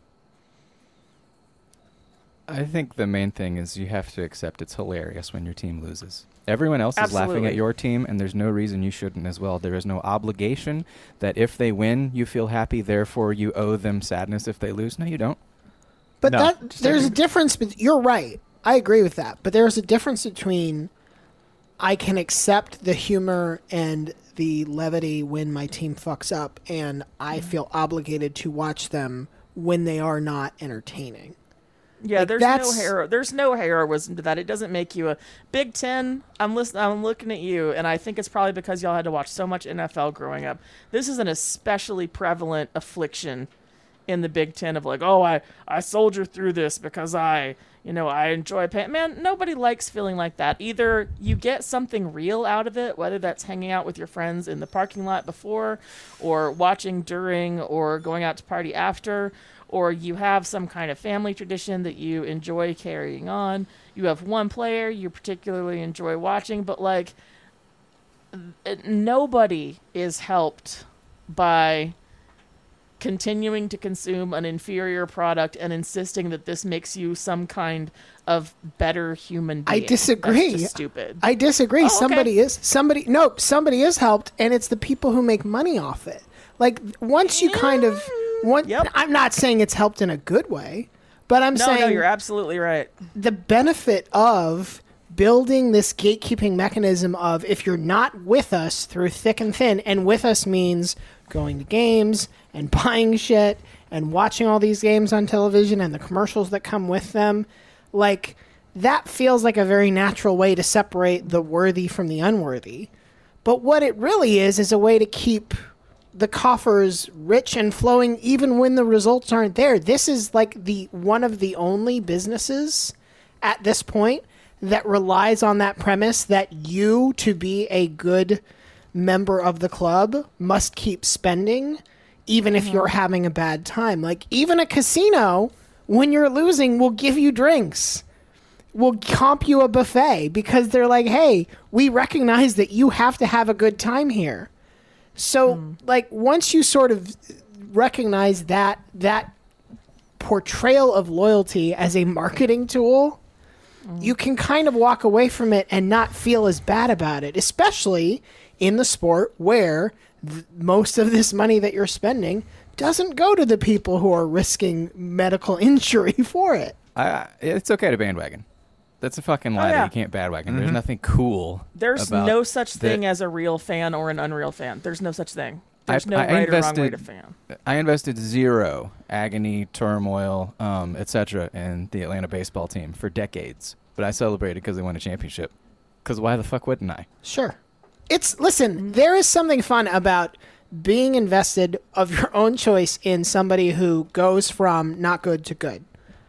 I think the main thing is you have to accept it's hilarious when your team loses. Everyone else is laughing at your team, and there's no reason you shouldn't as well. There is no obligation that if they win, you feel happy, therefore you owe them sadness if they lose. No, you don't. But there's a difference. You're right. I agree with that. But there's a difference between I can accept the humor and the levity when my team fucks up, and I feel obligated to watch them when they are not entertaining. Yeah, there's no heroism to that. It doesn't make you a Big Ten. I'm looking at you, and I think it's probably because y'all had to watch so much NFL growing up. This is an especially prevalent affliction in the Big Ten of like, oh, I soldier through this because I enjoy pain. Man, nobody likes feeling like that. Either you get something real out of it, whether that's hanging out with your friends in the parking lot before, or watching during, or going out to party after, or you have some kind of family tradition that you enjoy carrying on. You have one player you particularly enjoy watching, but like nobody is helped by continuing to consume an inferior product and insisting that this makes you some kind of better human being. I disagree. That's just stupid. I disagree. Oh, okay. Somebody is helped, and it's the people who make money off it. Like once you kind of Yep. I'm not saying it's helped in a good way, but I'm saying no, you're absolutely right. The benefit of building this gatekeeping mechanism of if you're not with us through thick and thin, and with us means going to games and buying shit and watching all these games on television and the commercials that come with them, like that feels like a very natural way to separate the worthy from the unworthy. But what it really is a way to keep the coffers rich and flowing even when the results aren't there. This is like one of the only businesses at this point that relies on that premise that you, to be a good member of the club, must keep spending even if you're having a bad time. Like even a casino, when you're losing, will give you drinks. will comp you a buffet because they're like, hey, we recognize that you have to have a good time here. So, like, once you sort of recognize that portrayal of loyalty as a marketing tool, you can kind of walk away from it and not feel as bad about it, especially in the sport where most of this money that you're spending doesn't go to the people who are risking medical injury for it. It's okay to bandwagon. That's a fucking lie that you can't bandwagon. There's nothing cool. There's about no such thing as a real fan or an unreal fan. There's no such thing. There's no I right or wrong way to fan. I invested zero agony, turmoil, etc. in the Atlanta baseball team for decades. But I celebrated because they won a championship. Because why the fuck wouldn't I? Sure. Listen, there is something fun about being invested of your own choice in somebody who goes from not good to good.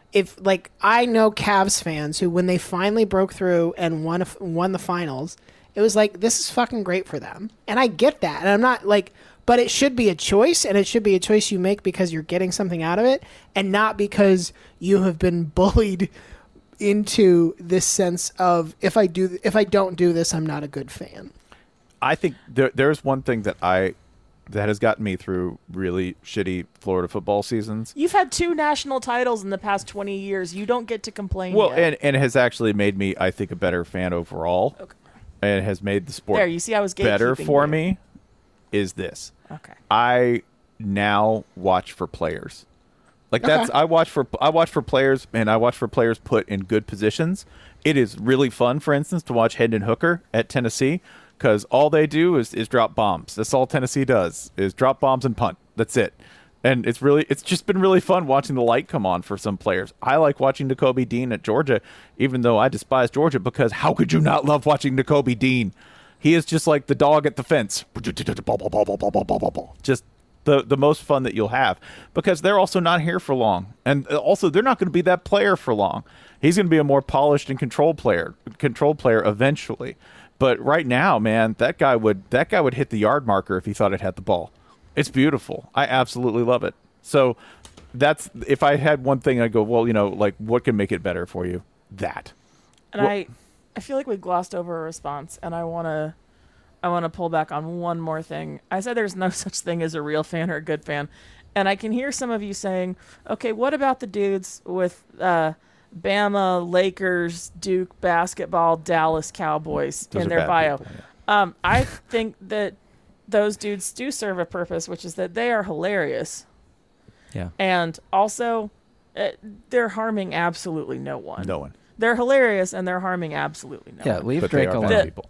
I know Cavs fans who, when they finally broke through and won the finals, it was like, this is fucking great for them. And I get that. And I'm not like, but it should be a choice, and it should be a choice you make because you're getting something out of it, and not because you have been bullied into this sense of, if I don't do this, I'm not a good fan. I think there's one thing that has gotten me through really shitty Florida football seasons. You've had 2 national titles in the past 20 years. You don't get to complain yet. And it has actually made me, I think, a better fan overall. Okay. And it has made the sport better for me. Is this. Okay. I now watch for players. I watch for players, and I watch for players put in good positions. It is really fun, for instance, to watch Hendon Hooker at Tennessee, because all they do is drop bombs. That's all Tennessee does, is drop bombs and punt. That's it. And it's just been really fun watching the light come on for some players. I like watching Nakobe Dean at Georgia, even though I despise Georgia, because how could you not love watching Nakobe Dean? He is just like the dog at the fence. Just the most fun that you'll have, because they're also not here for long. And also, they're not going to be that player for long. He's going to be a more polished and controlled player eventually. But right now, man, that guy would hit the yard marker if he thought it had the ball. It's beautiful. I absolutely love it. So that's, if I had one thing, I'd go, well, what can make it better for you? That. And I feel like we glossed over a response, and I want to pull back on one more thing. I said there's no such thing as a real fan or a good fan. And I can hear some of you saying, okay, what about the dudes with Bama, Lakers, Duke basketball, Dallas Cowboys in their bio? People, yeah. I think that those dudes do serve a purpose, which is that they are hilarious. Yeah. And also, they're harming absolutely no one. No one. They're hilarious, and they're harming absolutely no one. Yeah, leave Drake alone. People.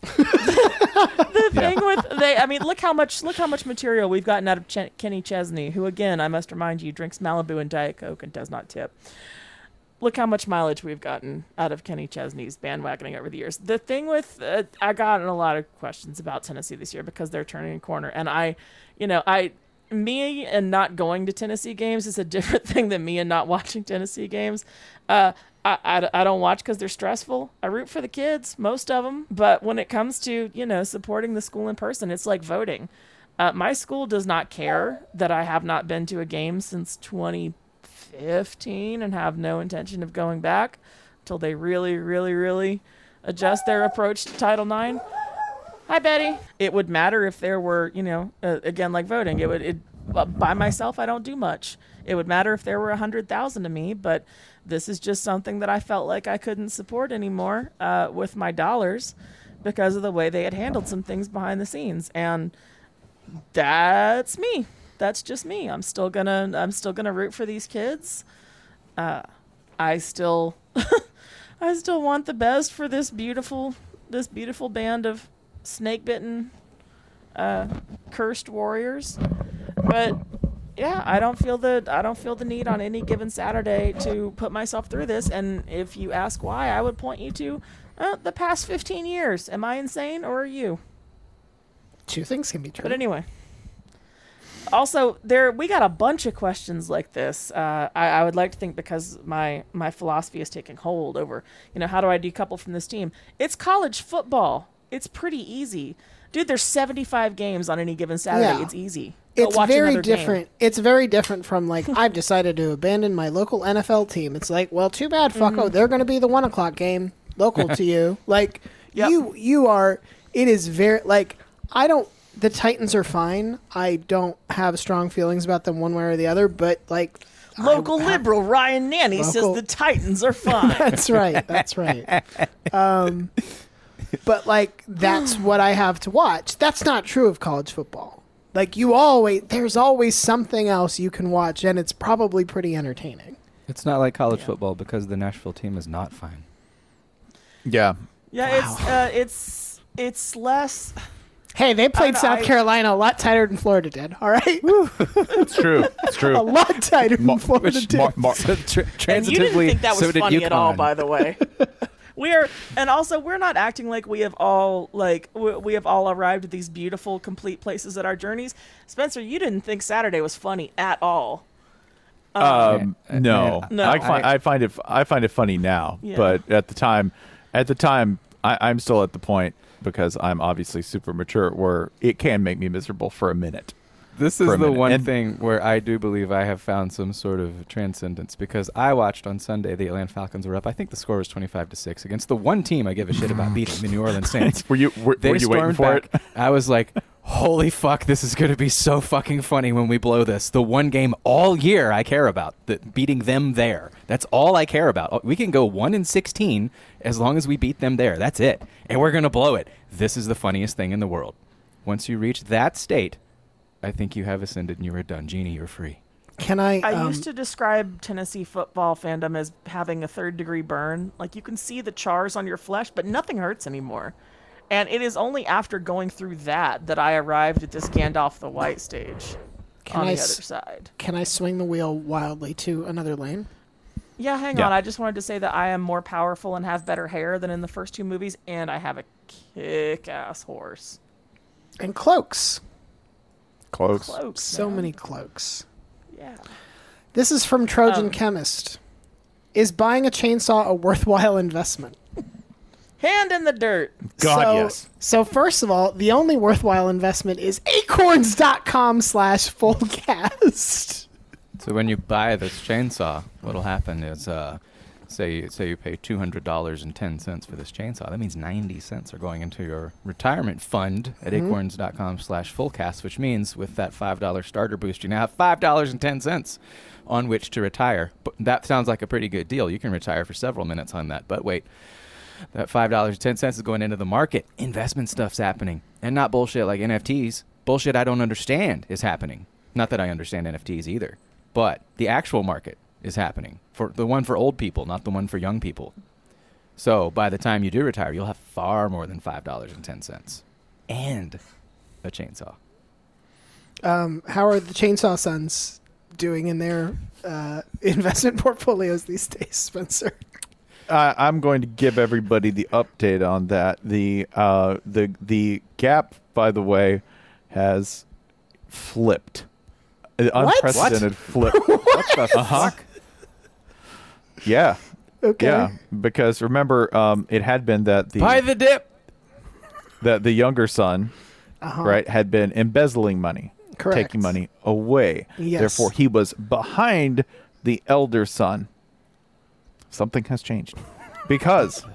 The thing with look how much material we've gotten out of Kenny Chesney, who, again, I must remind you, drinks Malibu and Diet Coke and does not tip. Look how much mileage we've gotten out of Kenny Chesney's bandwagoning over the years. The thing with I gotten a lot of questions about Tennessee this year because they're turning a corner, and me and not going to Tennessee games is a different thing than me and not watching Tennessee games. I don't watch because they're stressful. I root for the kids, most of them. But when it comes to, supporting the school in person, it's like voting. My school does not care that I have not been to a game since 2015 and have no intention of going back until they really, really, really adjust their approach to Title IX. Hi, Betty. It would matter if there were, again, like voting. By myself, I don't do much. It would matter if there were 100,000 to me, but this is just something that I felt like I couldn't support anymore with my dollars because of the way they had handled some things behind the scenes. And that's me. That's just me. I'm still gonna root for these kids. I still want the best for this beautiful band of snake-bitten, cursed warriors. But yeah, I don't feel the need on any given Saturday to put myself through this. And if you ask why, I would point you to the past 15 years. Am I insane, or are you? Two things can be true. But anyway. Also, we got a bunch of questions like this. I would like to think because my philosophy is taking hold over, how do I decouple from this team? It's college football. It's pretty easy. Dude, there's 75 games on any given Saturday. Yeah. It's easy. Go It's watch very another game. different. It's very different from like I've decided to abandon my local NFL team. It's like, well, too bad, fucko. They're going to be the 1 o'clock game local to you. Like Yep. you are. It is very like I don't. The Titans are fine. I don't have strong feelings about them one way or the other. But like Local liberal Ryan Nanny Local- says the Titans are fine. That's right. That's right. But like that's what I have to watch. That's not true of college football. Like there's always something else you can watch, and it's probably pretty entertaining. It's not like college football because the Nashville team is not fine. Yeah. Yeah, it's less. Hey, they played know, South Carolina a lot tighter than Florida did. All right, It's true. It's true. a lot tighter than Florida did. And you didn't think that was so did funny at all, UConn. by the way. We're not acting like we have all we have all arrived at these beautiful, complete places at our journeys. Spencer, you didn't think Saturday was funny at all. No. No. I find it funny now, Yeah. but at the time, I'm still at the point because I'm obviously super mature where it can make me miserable for a minute. This For is a the minute. one And- thing where I do believe I have found some sort of transcendence because I watched on Sunday the Atlanta Falcons were up. I think the score was 25-6 against the one team I give a shit about beating, the New Orleans Saints. Were you They waiting stormed for back. it? I was like, holy fuck, this is going to be so fucking funny when we blow this. The one game all year I care about, beating them there. That's all I care about. We can go 1-16 as long as we beat them there. That's it. And we're going to blow it. This is the funniest thing in the world. Once you reach that state, I think you have ascended and you are done. Genie, you're free. Can I? I used to describe Tennessee football fandom as having a third-degree burn. Like, you can see the chars on your flesh, but nothing hurts anymore. And it is only after going through that I arrived at this Gandalf the White stage on the other side. Can I swing the wheel wildly to another lane? Yeah, hang Yeah. on. I just wanted to say that I am more powerful and have better hair than in the first two movies, and I have a kick-ass horse. And cloaks. Close. Cloaks. So man. many cloaks. Yeah. This is from Trojan Um, Chemist. Is buying a chainsaw a worthwhile investment? Hand in the dirt. God, so, yes. So first of all, the only worthwhile investment is acorns.com/fullcast. So when you buy this chainsaw, what'll happen is, say you pay $200.10 for this chainsaw. That means 90 cents are going into your retirement fund at acorns.com/fullcast, which means with that $5 starter boost, you now have $5.10 on which to retire. But that sounds like a pretty good deal. You can retire for several minutes on that. But wait, that $5.10 is going into the market. Investment stuff's happening. And not bullshit like NFTs. Bullshit I don't understand is happening. Not that I understand NFTs either. But the actual market is happening. For the one for old people, not the one for young people. So by the time you do retire, you'll have far more than $5.10. And a chainsaw. How are the Chainsaw Sons doing in their investment portfolios these days, Spencer? I'm going to give everybody the update on that. The gap, by the way, has flipped. An unprecedented flip. What the fuck? Yeah. Okay. Yeah. Because remember, it had been that Buy the dip! the younger son, right, had been embezzling money, Correct. taking money away. Yes. Therefore, he was behind the elder son. Something has changed because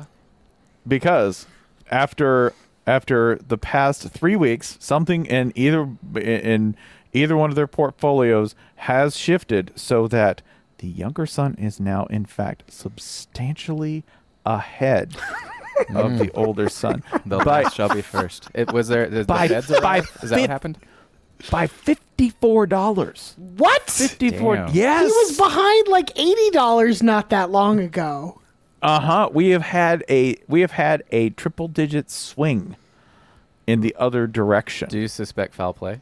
after the past 3 weeks, something in either one of their portfolios has shifted so that the younger son is now, in fact, substantially ahead of the older son. The last shall be first. Was there the By- feds by arrived? Is that what fifth- happened? By $54. What? 54. Damn. Yes. He was behind like $80 not that long ago. We have had a triple digit swing in the other direction. Do you suspect foul play?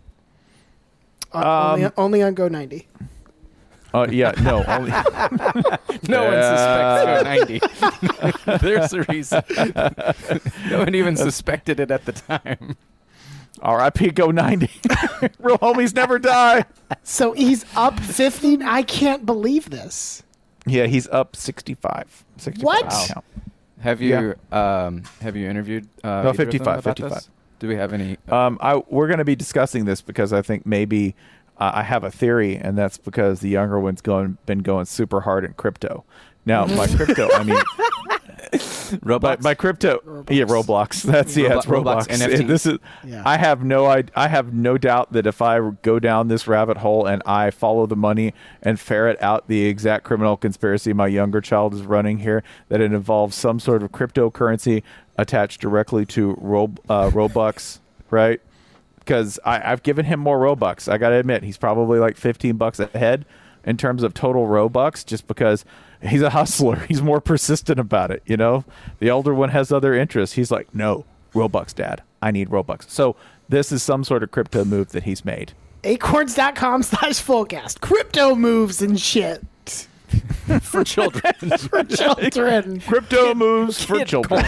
Only on Go 90. Yeah, no, only No one suspects Go 90. There's a reason. No one even suspected it at the time. R.I.P. Go 90. Real homies never die. So he's up 50. I can't believe this. Yeah, he's up 65. 65 What? count. Have you interviewed? No, either of them 55, about 55. this? Do we have any? We're going to be discussing this because I think maybe I have a theory, and that's because the younger one's been going super hard in crypto. Now, by crypto, I mean Roblox? by crypto, yeah, Roblox. That's it's Roblox. NFT. This is. Yeah. I have no doubt that if I go down this rabbit hole and I follow the money and ferret out the exact criminal conspiracy my younger child is running here, that it involves some sort of cryptocurrency attached directly to Robux, right? Because I've given him more Robux. I got to admit, he's probably like $15 ahead in terms of total Robux, just because he's a hustler. He's more persistent about it, you know? The older one has other interests. He's like, no, Robux, Dad. I need Robux. So this is some sort of crypto move that he's made. Acorns.com/Fullcast. Crypto moves and shit. For children. For children. Crypto moves for children.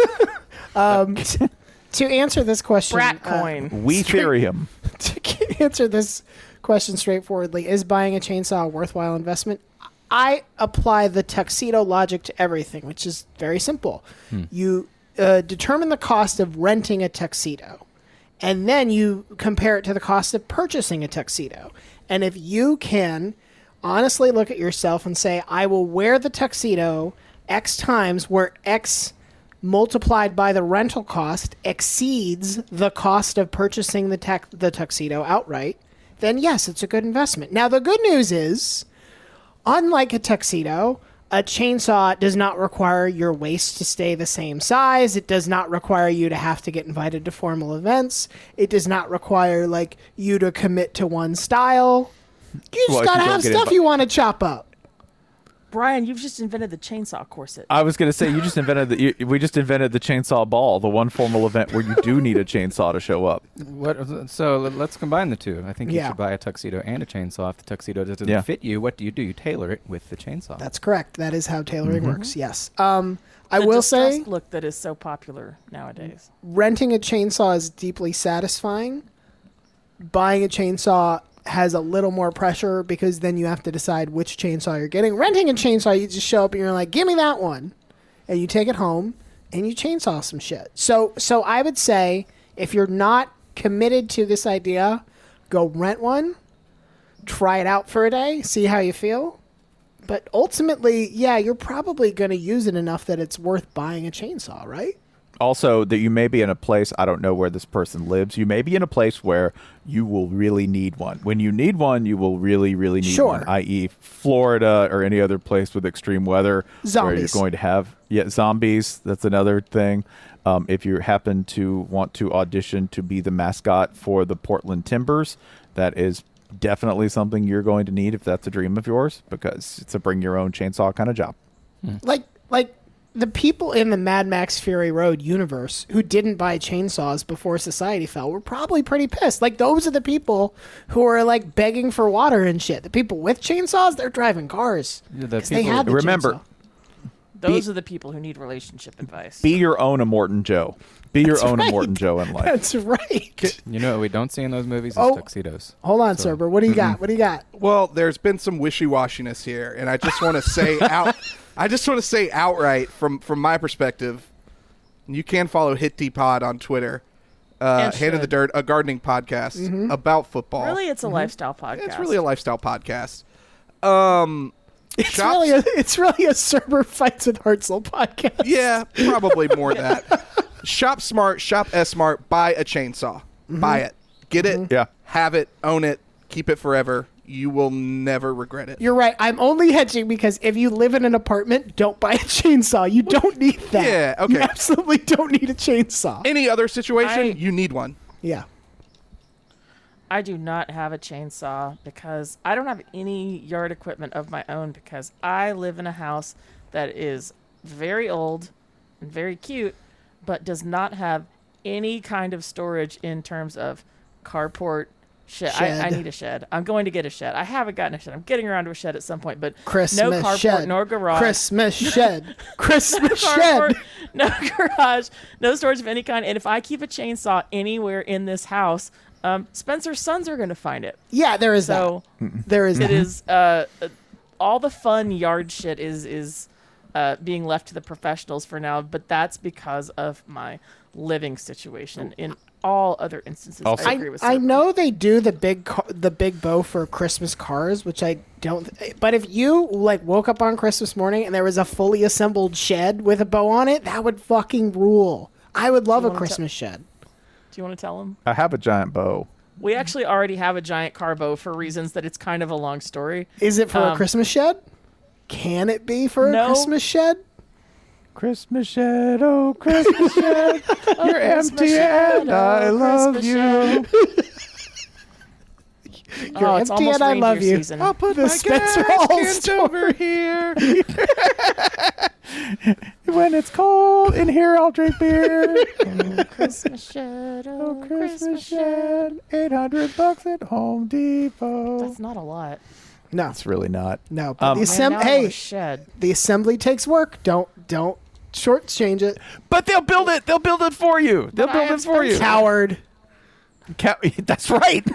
To answer this question, Bratcoin. We Ethereum. to answer this question straightforwardly, is buying a chainsaw a worthwhile investment? I apply the tuxedo logic to everything, which is very simple. You determine the cost of renting a tuxedo, and then you compare it to the cost of purchasing a tuxedo. And if you can honestly look at yourself and say, I will wear the tuxedo X times, where X multiplied by the rental cost exceeds the cost of purchasing the tuxedo outright, then yes, it's a good investment. Now, the good news is, unlike a tuxedo, a chainsaw does not require your waist to stay the same size. It does not require you to have to get invited to formal events. It does not require, like, you to commit to one style. You just gotta have stuff you want to chop up. Brian, you've just invented the chainsaw corset. I was going to say, we just invented the chainsaw ball, the one formal event where you do need a chainsaw to show up. So let's combine the two. I think you Yeah. should buy a tuxedo and a chainsaw. If the tuxedo doesn't fit you, what do? You tailor it with the chainsaw. That's correct. That is how tailoring works, yes. The I will say, distressed look that is so popular nowadays. renting a chainsaw is deeply satisfying. Buying a chainsaw has a little more pressure because then you have to decide which chainsaw you're getting. Renting a chainsaw, you just show up and you're like, give me that one. And you take it home and you chainsaw some shit. So I would say, if you're not committed to this idea, go rent one, try it out for a day, see how you feel. But ultimately, yeah, you're probably going to use it enough that it's worth buying a chainsaw, right? Also, that you may be in a place, I don't know where this person lives, you may be in a place where you will really need one. When you need one, you will really, really need one, i.e. Florida or any other place with extreme weather. Zombies. Where you're going to have, zombies, that's another thing. If you happen to want to audition to be the mascot for the Portland Timbers, that is definitely something you're going to need if that's a dream of yours, because it's a bring your own chainsaw kind of job. Like the people in the Mad Max Fury Road universe who didn't buy chainsaws before society fell were probably pretty pissed. Like, those are the people who are, like, begging for water and shit. The people with chainsaws, they're driving cars. Yeah, the 'cause they people- had the Remember, chainsaw. Those are the people who need relationship advice. be your own Immortan Joe. Be your That's own right. Immortan Joe in life. That's right. You know what we don't see in those movies is Oh. tuxedos. Hold on, Cerber. What do you got? What do you got? Well, there's been some wishy-washiness here, and I just want to say outright from my perspective, you can follow Hit T Pod on Twitter, And Hand in the should. Dirt, a gardening podcast about football. Really, it's a lifestyle podcast. It's really a lifestyle podcast. It's really a Cerber Fights with Herzl podcast. Yeah, probably more that. Shop smart, shop S smart, buy a chainsaw. Buy it. Get it. Yeah. Have it. Own it. Keep it forever. You will never regret it. You're right. I'm only hedging because if you live in an apartment, don't buy a chainsaw. You don't need that. Yeah, okay. You absolutely don't need a chainsaw. Any other situation, I- you need one. Yeah. I do not have a chainsaw because I don't have any yard equipment of my own, because I live in a house that is very old and very cute, but does not have any kind of storage in terms of carport. I Shed. need a shed. I'm going to get a shed. I haven't gotten a shed. I'm getting around to a shed at some point, but Christmas no carport shed. nor garage. Christmas shed. Christmas shed. Carport, no garage, no storage of any kind. And if I keep a chainsaw anywhere in this house, Spencer's sons are going to find it. Yeah, there is So that. There is it that. is all the fun yard shit is being left to the professionals for now, but that's because of my living situation. all other instances, Also- I agree with I Serpent. know they do the big bow for Christmas cars, which I don't. But if you like woke up on Christmas morning and there was a fully assembled shed with a bow on it, that would fucking rule. I would love a wanna Christmas shed. Do you want to tell him? I have a giant bow. We actually already have a giant car bow for reasons that it's kind of a long story. Is it for a Um, Christmas shed? Can it be for No. a Christmas shed? Christmas shed, oh Christmas shed, you're empty shed, and I oh, love Christmas you. You're Oh, it's empty almost and I love reindeer you. season. I'll put The my Spencer gas Hall cans story. over here. When it's cold in here, I'll drink beer. Christmas shed, Oh, Christmas shed, $800 at Home Depot. That's not a lot. No, It's really not. no. But the Man, now I want hey, a shed. the assembly takes work. Don't shortchange it. But they'll build it. They'll build it for you. They'll But I build have it for you. Coward. That's right.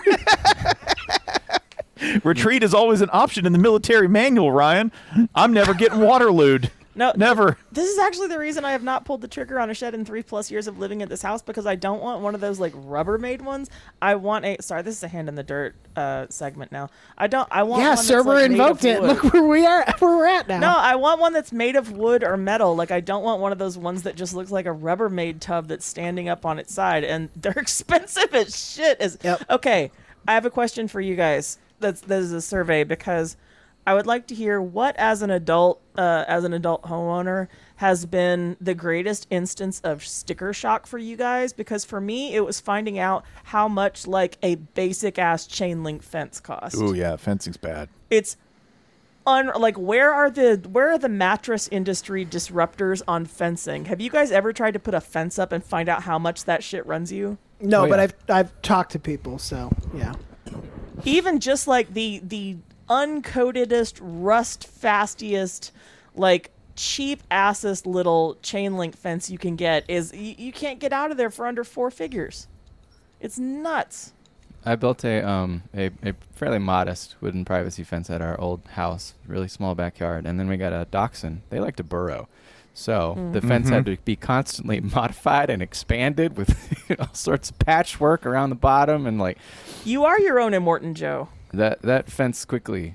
Retreat is always an option in the military manual, Ryan. I'm never getting Waterlooed. No, Never. This is actually the reason I have not pulled the trigger on a shed in 3+ years of living at this house, because I don't want one of those like Rubbermaid ones. I want a. Sorry, this is a hand in the dirt segment now. I want. Yeah, one that's, server like, made invoked of it. wood. Look where we are. Where we're at now. No, I want one that's made of wood or metal. Like, I don't want one of those ones that just looks like a Rubbermaid tub that's standing up on its side, and they're expensive as shit. Yep. Okay, I have a question for you guys. That is a survey, because I would like to hear what, as an adult homeowner, has been the greatest instance of sticker shock for you guys. Because for me, it was finding out how much like a basic ass chain link fence cost. Ooh, yeah, fencing's bad. It's where are the mattress industry disruptors on fencing? Have you guys ever tried to put a fence up and find out how much that shit runs you? No, Oh, but yeah. I've talked to people, so yeah. Even just like the uncoatedest, rust fastiest, like cheap assest little chain link fence you can get is you can't get out of there for under 4 figures. It's nuts. I built a fairly modest wooden privacy fence at our old house, really small backyard, and then we got a dachshund. They like to burrow, so the fence had to be constantly modified and expanded with all sorts of patchwork around the bottom, and like You are your own Immortan Joe. that fence quickly.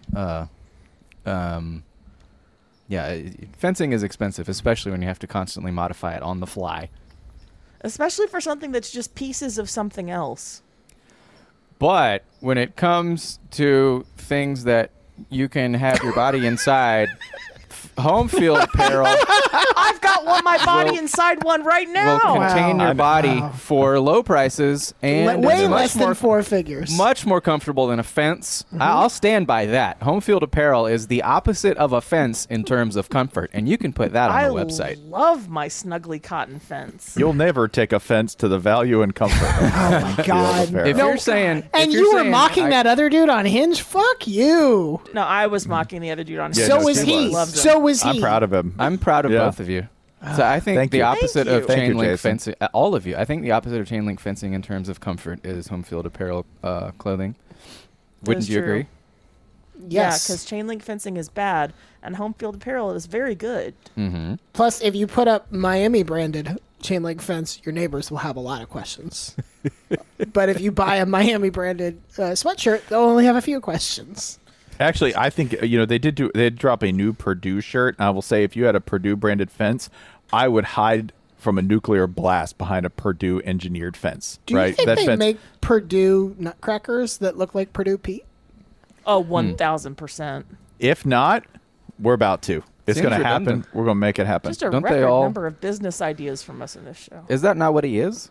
Fencing is expensive, especially when you have to constantly modify it on the fly. Especially for something that's just pieces of something else. But when it comes to things that you can have your body inside, home field apparel I've got my body Will- inside one right will now. contain Wow. your body Wow. for low prices and Way it's less much more than 4 figures. much more comfortable than a fence. I'll stand by that. Home field apparel is the opposite of a fence in terms of comfort, and you can put that on I the website. love my snuggly cotton fence. You'll never take offense to the value and comfort. Oh my god. apparel. If No, you're saying, and if you're you were saying mocking that other dude on Hinge? Fuck you. No, I was mocking the other dude on. Yeah, So no, was she he. was. Loves him. So was he. I'm proud of him. I'm proud of Yeah. both of you. So I think Thank the you. opposite Thank of you. Thank chain you, link Jason. fencing, all of you. I think the opposite of chain link fencing in terms of comfort is home field apparel clothing. Wouldn't is you true. agree? Yeah, Yes. because chain link fencing is bad, and home field apparel is very good. Mm-hmm. Plus, if you put up Miami branded chain link fence, your neighbors will have a lot of questions. But if you buy a Miami branded sweatshirt, they'll only have a few questions. Actually, I think they did drop a new Purdue shirt. And I will say, if you had a Purdue branded fence, I would hide from a nuclear blast behind a Purdue engineered fence. Do you right? think That they fence. make Purdue nutcrackers that look like Purdue Pete? Oh, 1,000%. If not, we're about to. It's Seems going to happen. redundant. We're going to make it happen. Just a Don't they record all- number of business ideas from us in this show. Is that not what he is?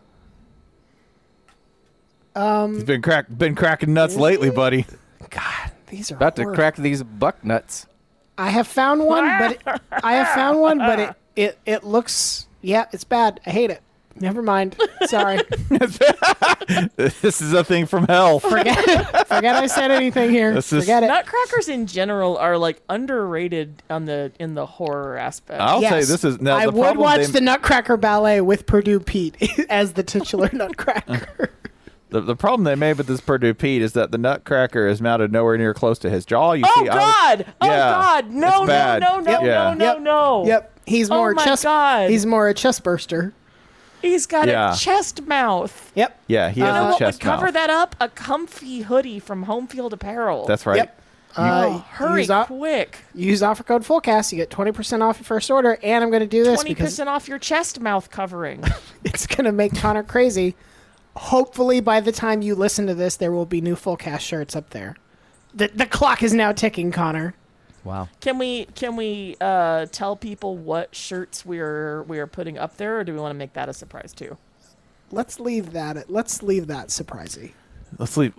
He's been cracking nuts lately, buddy. God, these are About to horrible. crack these buck nuts. I have found one, but it looks, yeah, it's bad. I hate it. Never mind. Sorry. This is a thing from hell. Forget I said anything here. This is- Forget it. Nutcrackers in general are like underrated in the horror aspect. I'll say Yes. this is now. I the would problem watch they- the Nutcracker Ballet with Purdue Pete as the titular Nutcracker. The problem they made with this Purdue Pete is that the Nutcracker is mounted nowhere near close to his jaw. You Oh see, God! Oh Yeah, God! No! it's bad. No! No! Yeah. No! No! No! Yep, he's Oh more my chest. God. He's more a chest burster. He's got Yeah. a chest mouth. Yep. Yeah, he You has know a what would chest cover mouth. that up? A comfy hoodie from Home Field Apparel. That's right. Yep. Hurry quick. Use offer code FULLCAST. You get 20% off your first order. And I'm going to do this because 20% off your chest mouth covering. it's going to make Connor crazy. Hopefully, by the time you listen to this, there will be new Fullcast shirts up there. The clock is now ticking, Connor. Wow. Can we tell people what shirts we are putting up there, or do we want to make that a surprise too? Let's leave that surprisey. Let's leave.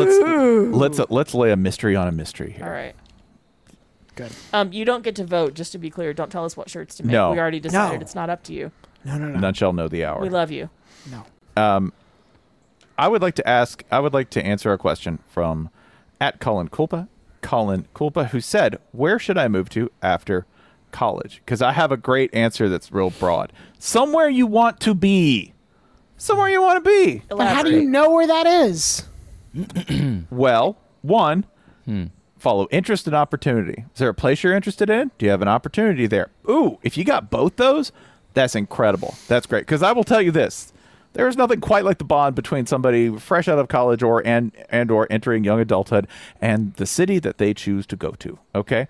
Let's lay a mystery on a mystery here. All right. Good. You don't get to vote. Just to be clear, don't tell us what shirts to make. No. We already decided No. it's not up to you. No. None shall know the hour. We love you. No. I would like to answer a question from @Colin Culpa, who said, "Where should I move to after college?" Because I have a great answer that's real broad. Somewhere you want to be. Somewhere you want to be. But how do you know where that is? Well, one, follow interest and opportunity. Is there a place you're interested in? Do you have an opportunity there? Ooh, if you got both those, that's incredible. That's great. Because I will tell you this. There is nothing quite like the bond between somebody fresh out of college or entering young adulthood and the city that they choose to go to. Okay,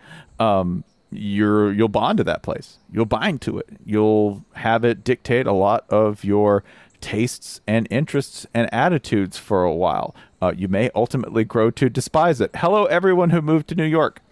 you'll bond to that place. You'll bind to it. You'll have it dictate a lot of your tastes and interests and attitudes for a while. You may ultimately grow to despise it. Hello, everyone who moved to New York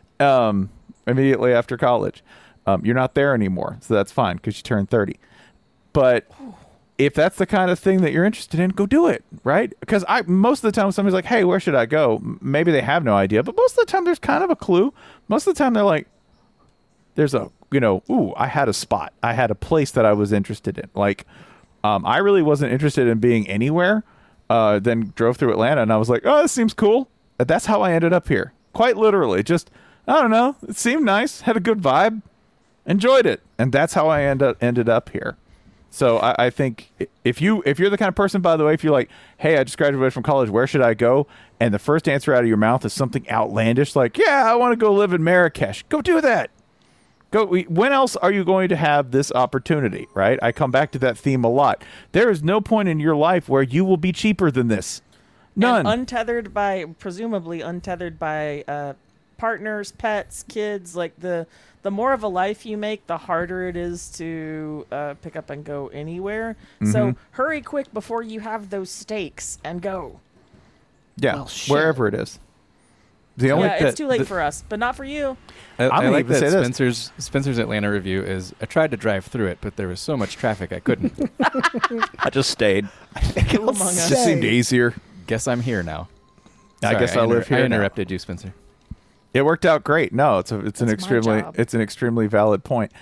immediately after college. You're not there anymore, so that's fine because you turned 30. But if that's the kind of thing that you're interested in, go do it, right? Because most of the time when somebody's like, hey, where should I go? Maybe they have no idea, but most of the time there's kind of a clue. Most of the time they're like, there's a, I had a spot. I had a place that I was interested in. Like, I really wasn't interested in being anywhere, then drove through Atlanta and I was like, oh, this seems cool. That's how I ended up here. Quite literally. Just, I don't know. It seemed nice. Had a good vibe. Enjoyed it. And that's how I ended up here. So I think if you're the kind of person, by the way, if you're like, hey, I just graduated from college, where should I go? And the first answer out of your mouth is something outlandish, like, yeah, I want to go live in Marrakesh. Go do that. Go. When else are you going to have this opportunity, right? I come back to that theme a lot. There is no point in your life where you will be cheaper than this. None. And presumably untethered by partners, pets, kids. Like the more of a life you make, the harder it is to pick up and go anywhere. Mm-hmm. So hurry quick before you have those stakes and go. Yeah, Well, shit. wherever it is. It's too late for us, but not for you. I gonna like even say that this. Spencer's Atlanta review is, I tried to drive through it, but there was so much traffic I couldn't. I just stayed. Among us. Just seemed easier. Guess I'm here now. I guess I live here I now. interrupted you, Spencer. It worked out great. No, it's an my extremely job. it's an extremely valid point.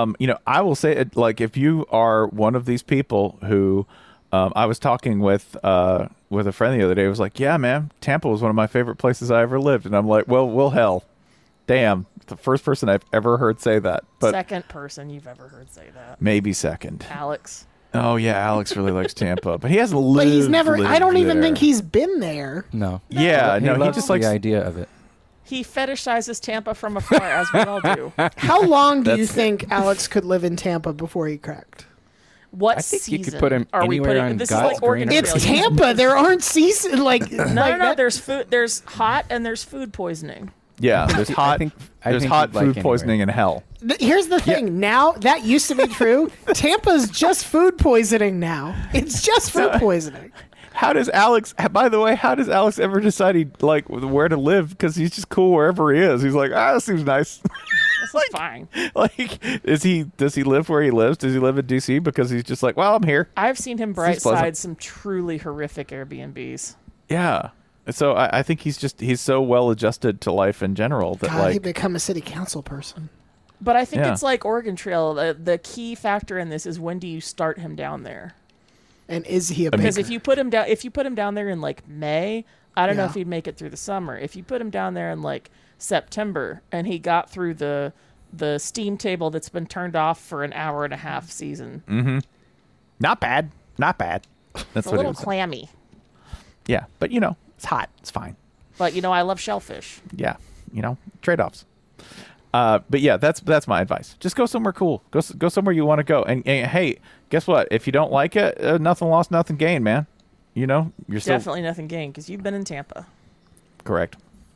I will say it, like, if you are one of these people who I was talking with a friend the other day, who was like, yeah, man, Tampa was one of my favorite places I ever lived. And I'm like, well, hell, damn, the first person I've ever heard say that. But Second person you've ever heard say that. maybe second. Alex. Oh yeah, Alex really likes Tampa, but he hasn't lived. But he's never. I don't even there. think he's been there. No. Yeah, He no, he loves just the likes. idea of it. He fetishizes Tampa from afar, as we all do. How long do you That's- think Alex could live in Tampa before he cracked? What I think season you could put him are we anywhere putting? on This God's is like Oregon green Trail. It's You- Tampa. There aren't seasons like No. There's food. There's hot and there's food poisoning. Yeah, there's hot. I There's think hot you'd like food anywhere. poisoning in hell. Here's the thing. Now that used to be true. Tampa's just food poisoning now. It's just food poisoning. How does Alex? By the way, how does Alex ever decide where to live? Because he's just cool wherever he is. He's like, this seems nice. This is fine. Does he live where he lives? Does he live in DC? Because he's just like, well, I'm here. I've seen him This is pleasant. bright side some truly horrific Airbnbs. Yeah. So I think he's so well adjusted to life in general that God, he'd become a city council person. But I think Yeah. it's like Oregon Trail. The key factor in this is when do you start him down there? And is he a Because baker? if you put him down there in like May, I don't know Yeah. if he'd make it through the summer. If you put him down there in like September and he got through the steam table that's been turned off for an hour and a half season, not bad. That's it's a what it little was. clammy. Yeah, but it's hot. It's fine. But I love shellfish. Yeah, trade-offs. But yeah, that's my advice. Just go somewhere cool. Go somewhere you want to go. And hey, guess what? If you don't like it, nothing lost, nothing gained, man. You know, you're still Definitely nothing gained because you've been in Tampa. correct.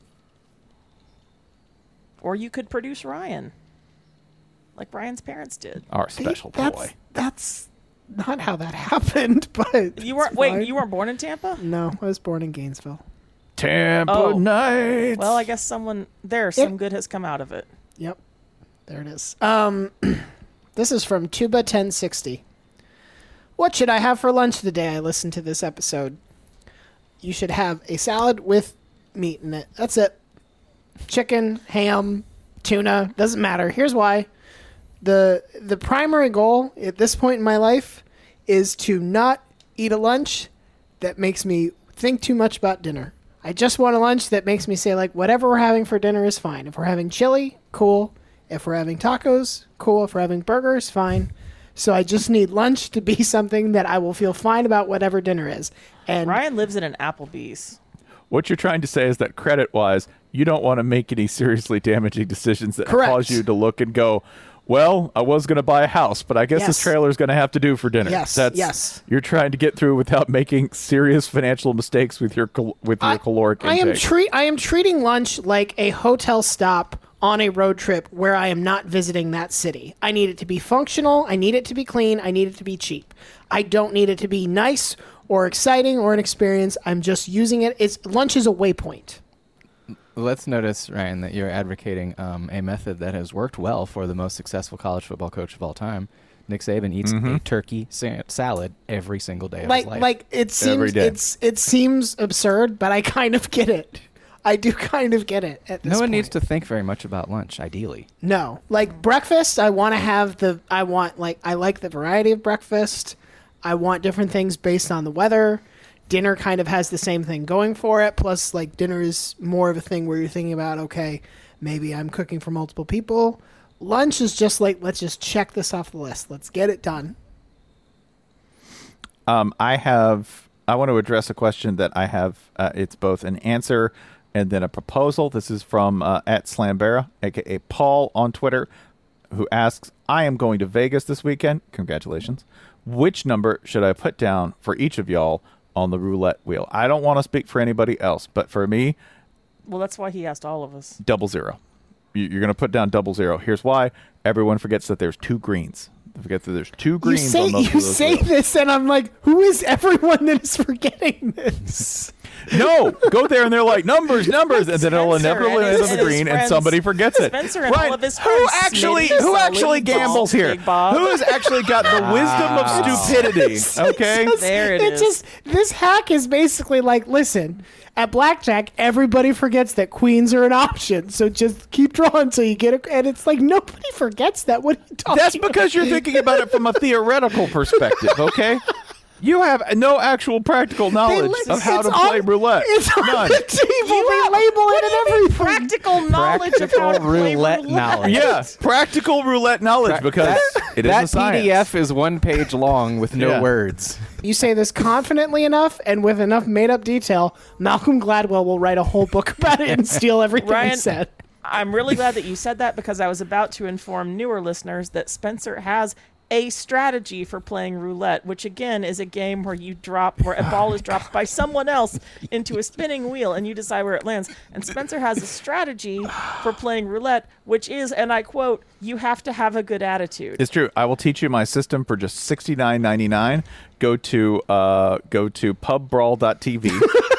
Or you could produce Ryan, like Ryan's parents did. Our special that's, boy. That's not how that happened, but You weren't it's fine. wait. You weren't born in Tampa? No, I was born in Gainesville. Tampa Oh. Nights. Well, I guess some good has come out of it. Yep. There it is. This is from Tuba 1060. What should I have for lunch today? I listened to this episode. You should have a salad with meat in it. That's it. Chicken, ham, tuna, doesn't matter. Here's why. The primary goal at this point in my life is to not eat a lunch that makes me think too much about dinner. I just want a lunch that makes me say, like, whatever we're having for dinner is fine. If we're having chili, cool. If we're having tacos, cool. If we're having burgers, fine. So I just need lunch to be something that I will feel fine about whatever dinner is. And Ryan lives in an Applebee's. What you're trying to say is that credit-wise, you don't want to make any seriously damaging decisions that Correct. cause you to look and go, well, I was going to buy a house, but I guess Yes. this trailer is going to have to do for dinner. Yes, yes. You're trying to get through without making serious financial mistakes with your caloric intake. I am treating lunch like a hotel stop on a road trip where I am not visiting that city. I need it to be functional. I need it to be clean. I need it to be cheap. I don't need it to be nice or exciting or an experience. I'm just using it. Lunch is a waypoint. Let's notice, Ryan, that you're advocating a method that has worked well for the most successful college football coach of all time. Nick Saban eats a turkey salad every single day of his life. Like it Every seems day. it seems absurd, but I kind of get it. I do kind of get it at this No one point. needs to think very much about lunch, ideally. No, like breakfast, I want to have I like the variety of breakfast. I want different things based on the weather. Dinner kind of has the same thing going for it. Plus, like, dinner is more of a thing where you're thinking about, okay, maybe I'm cooking for multiple people. Lunch is just like, let's just check this off the list. Let's get it done. I want to address a question that I have. It's both an answer and then a proposal. This is from at Slambera, aka Paul on Twitter, who asks, I am going to Vegas this weekend. Congratulations. Which number should I put down for each of y'all on the roulette wheel? I don't want to speak for anybody else, but for me, Well, that's why he asked all of us. 00. You're going to put down 00. Here's why. Everyone forgets that there's two greens. They forget that there's two You greens say on those wheels. this, and I'm like, who is everyone that is forgetting this? No, go there and they're like numbers, and then it'll Spencer inevitably and end his- on the and his green, and friends- somebody forgets it. Spencer and Ryan, all of his who friends, actually Smitty, who Sully, actually gambles Ball, here? Big Bob. Who has actually got the wisdom of stupidity? Okay, There it It's is. just this hack is basically like, listen, at blackjack, everybody forgets that queens are an option, so just keep drawing till you get it. And it's like nobody forgets that. What are you talking? that's because you're thinking about it from a theoretical perspective. Okay, you have no actual practical knowledge of how to play roulette. It's on None. the table. They label it and everything. Practical knowledge of how to Practical play roulette knowledge. Yeah, practical roulette knowledge because it is that a science. PDF is one page long with no Yeah. words. You say this confidently enough and with enough made-up detail, Malcolm Gladwell will write a whole book about it and steal everything he Ryan, said. I'm really glad that you said that because I was about to inform newer listeners that Spencer has a strategy for playing roulette, which again is a game where where a ball is dropped by someone else into a spinning wheel and you decide where it lands. And Spencer has a strategy for playing roulette, which is, and I quote, you have to have a good attitude. It's true. I will teach you my system for just $69.99. Go to pubbrawl.tv.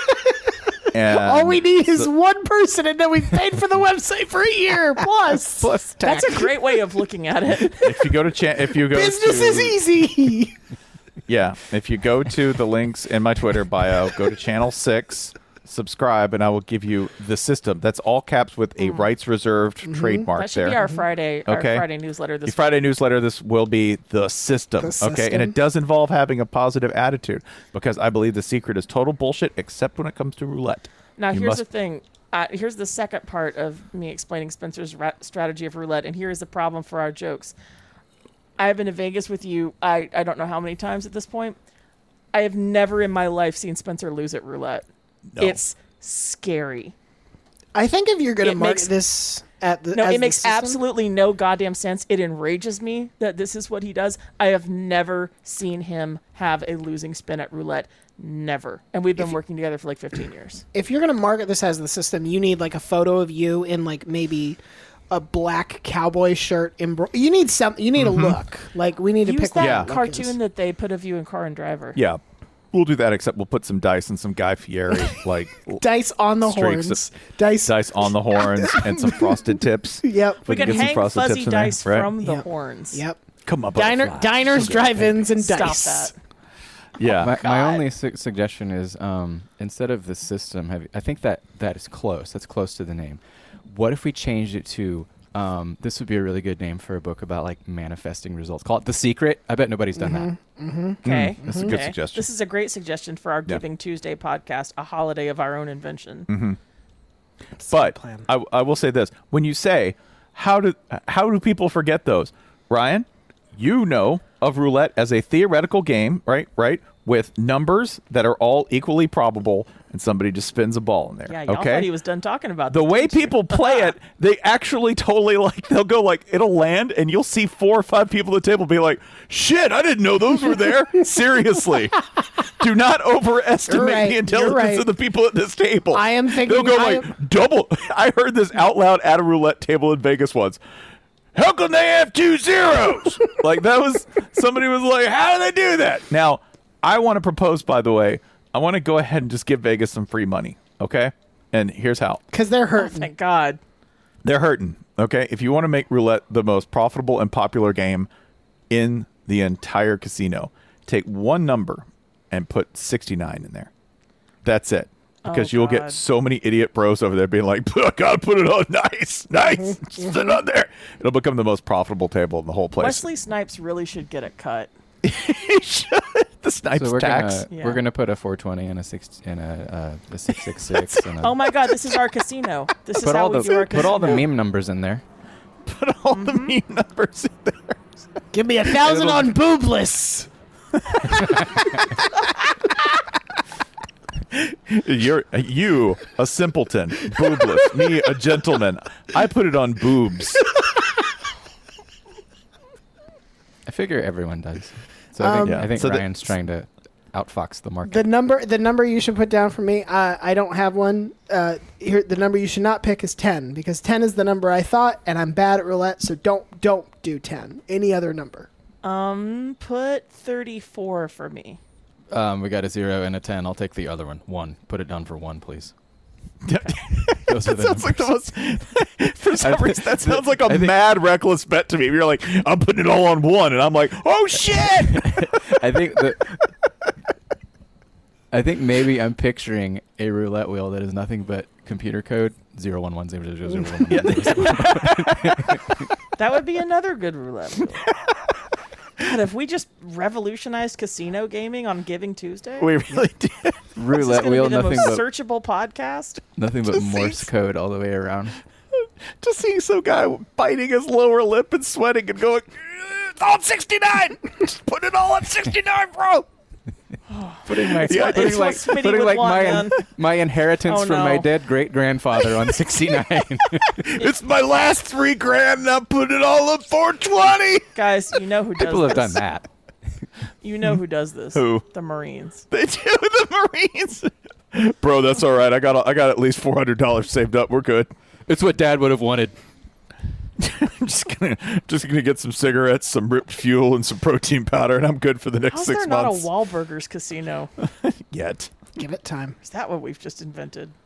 And All we need is one person, and then we've paid for the website for a year plus. plus tax. That's a great way of looking at it. If you go to Business is easy. Yeah, if you go to the links in my Twitter bio, go to channel 6, subscribe, and I will give you the system. That's all caps with a rights reserved trademark That should there. be our Friday newsletter The this Friday newsletter, this will be the system. The Okay, and system. it does involve having a positive attitude because I believe the secret is total bullshit except when it comes to roulette. Now, You here's must- the thing. Here's the second part of me explaining Spencer's strategy of roulette, and here is the problem for our jokes. I have been to Vegas with you, I don't know how many times at this point. I have never in my life seen Spencer lose at roulette. No. It's scary. I think if you're going to It market makes- this No, it makes absolutely no goddamn sense. It enrages me that this is what he does. I have never seen him have a losing spin at roulette. Never. And we've been working together for like 15 years. If you're going to market this as the system, you need like a photo of you in like maybe a black cowboy shirt. You need something. You need a look. Like we need to Use pick that one. cartoon that they put of you in Car and Driver. Yeah. We'll do that, except we'll put some dice and some Guy Fieri, like Dice on the streaks horns. of- Dice. on the horns and some frosted tips. Yep. We can could get some hang frosted fuzzy tips in there, dice right? from the Yep. horns. Yep. Come on, Diners, drive-ins, and Stop dice. that. Yeah. My only suggestion is instead of the system, I think that is close. That's close to the name. What if we changed it to this would be a really good name for a book about like manifesting results. Call it The Secret. I bet nobody's done that. Okay. That's a good suggestion. This is a great suggestion for our Giving Tuesday podcast, a holiday of our own invention. But plan. I will say this: when you say how do people forget those, Ryan? You know of roulette as a theoretical game, right? With numbers that are all equally probable, and somebody just spins a ball in there. Yeah, y'all okay. thought he was done talking about The this, way didn't you? people play it, they actually totally like, they'll go like, it'll land and you'll see 4 or 5 people at the table be like, shit, I didn't know those were there. Seriously. Do not overestimate You're right, the you're intelligence right. of the people at this table. I am thinking- They'll go I like, double. I heard this out loud at a roulette table in Vegas once. How can they have 2 zeros? Like that was, somebody was like, how do they do that? Now, I want to propose, by the way, I want to go ahead and just give Vegas some free money. Okay. And here's how. Because they're Oh, hurting. thank God. They're hurting. Okay. If you want to make roulette the most profitable and popular game in the entire casino, take one number and put 69 in there. That's it. Because you'll God. get so many idiot bros over there being like, I gotta put it on nice. Just put it on there. It'll become the most profitable table in the whole place. Wesley Snipes really should get a cut. He should. The Snipes So we're tax. gonna Yeah. we're gonna put a 420 and a 666 and Oh my God, this is our casino. This is put how all we do our the casino. put all the meme numbers in there. Put all the meme numbers in there. Give me 1,000 on boobless. You a simpleton, boobless. Me a gentleman. I put it on boobs. I figure everyone does. So I think So the- Ryan's trying to outfox the market. The number you should put down for me, I don't have one. Here, the number you should not pick is 10 because 10 is the number I thought, and I'm bad at roulette, so don't do 10. Any other number. Put 34 for me. We got a 0 and a 10. I'll take the other one. 1. Put it down for 1, please. Those are That the sounds like the numbers. most. For some reason, that sounds like a I think- mad, reckless bet to me. You're like, I'm putting it all on 1, and I'm like, oh shit! I think maybe I'm picturing a roulette wheel that is nothing but computer code 011000011. That would be another good roulette wheel. God, if we just revolutionized casino gaming on Giving Tuesday, We really did. this is Roulette gonna wheel, be the nothing most but searchable podcast. Morse code all the way around. Just seeing some guy biting his lower lip and sweating and going, it's on 69. Just put it all on 69, bro. Putting my Yeah, it's what Smitty putting would like want, my inheritance Oh, from my no. dead great grandfather on 69. It's my last $3,000, and I'm putting it all on 420. Guys, you know who does People have this. done that. You know who does this. Who? The Marines. They do the Marines. Bro, that's all right. I got at least $400 saved up. We're good. It's what Dad would have wanted. I'm just gonna get some cigarettes, some ripped fuel, and some protein powder, and I'm good for the next How's 6 there not a months. Wahlburgers casino? Yet. Give it time. Is that what we've just invented?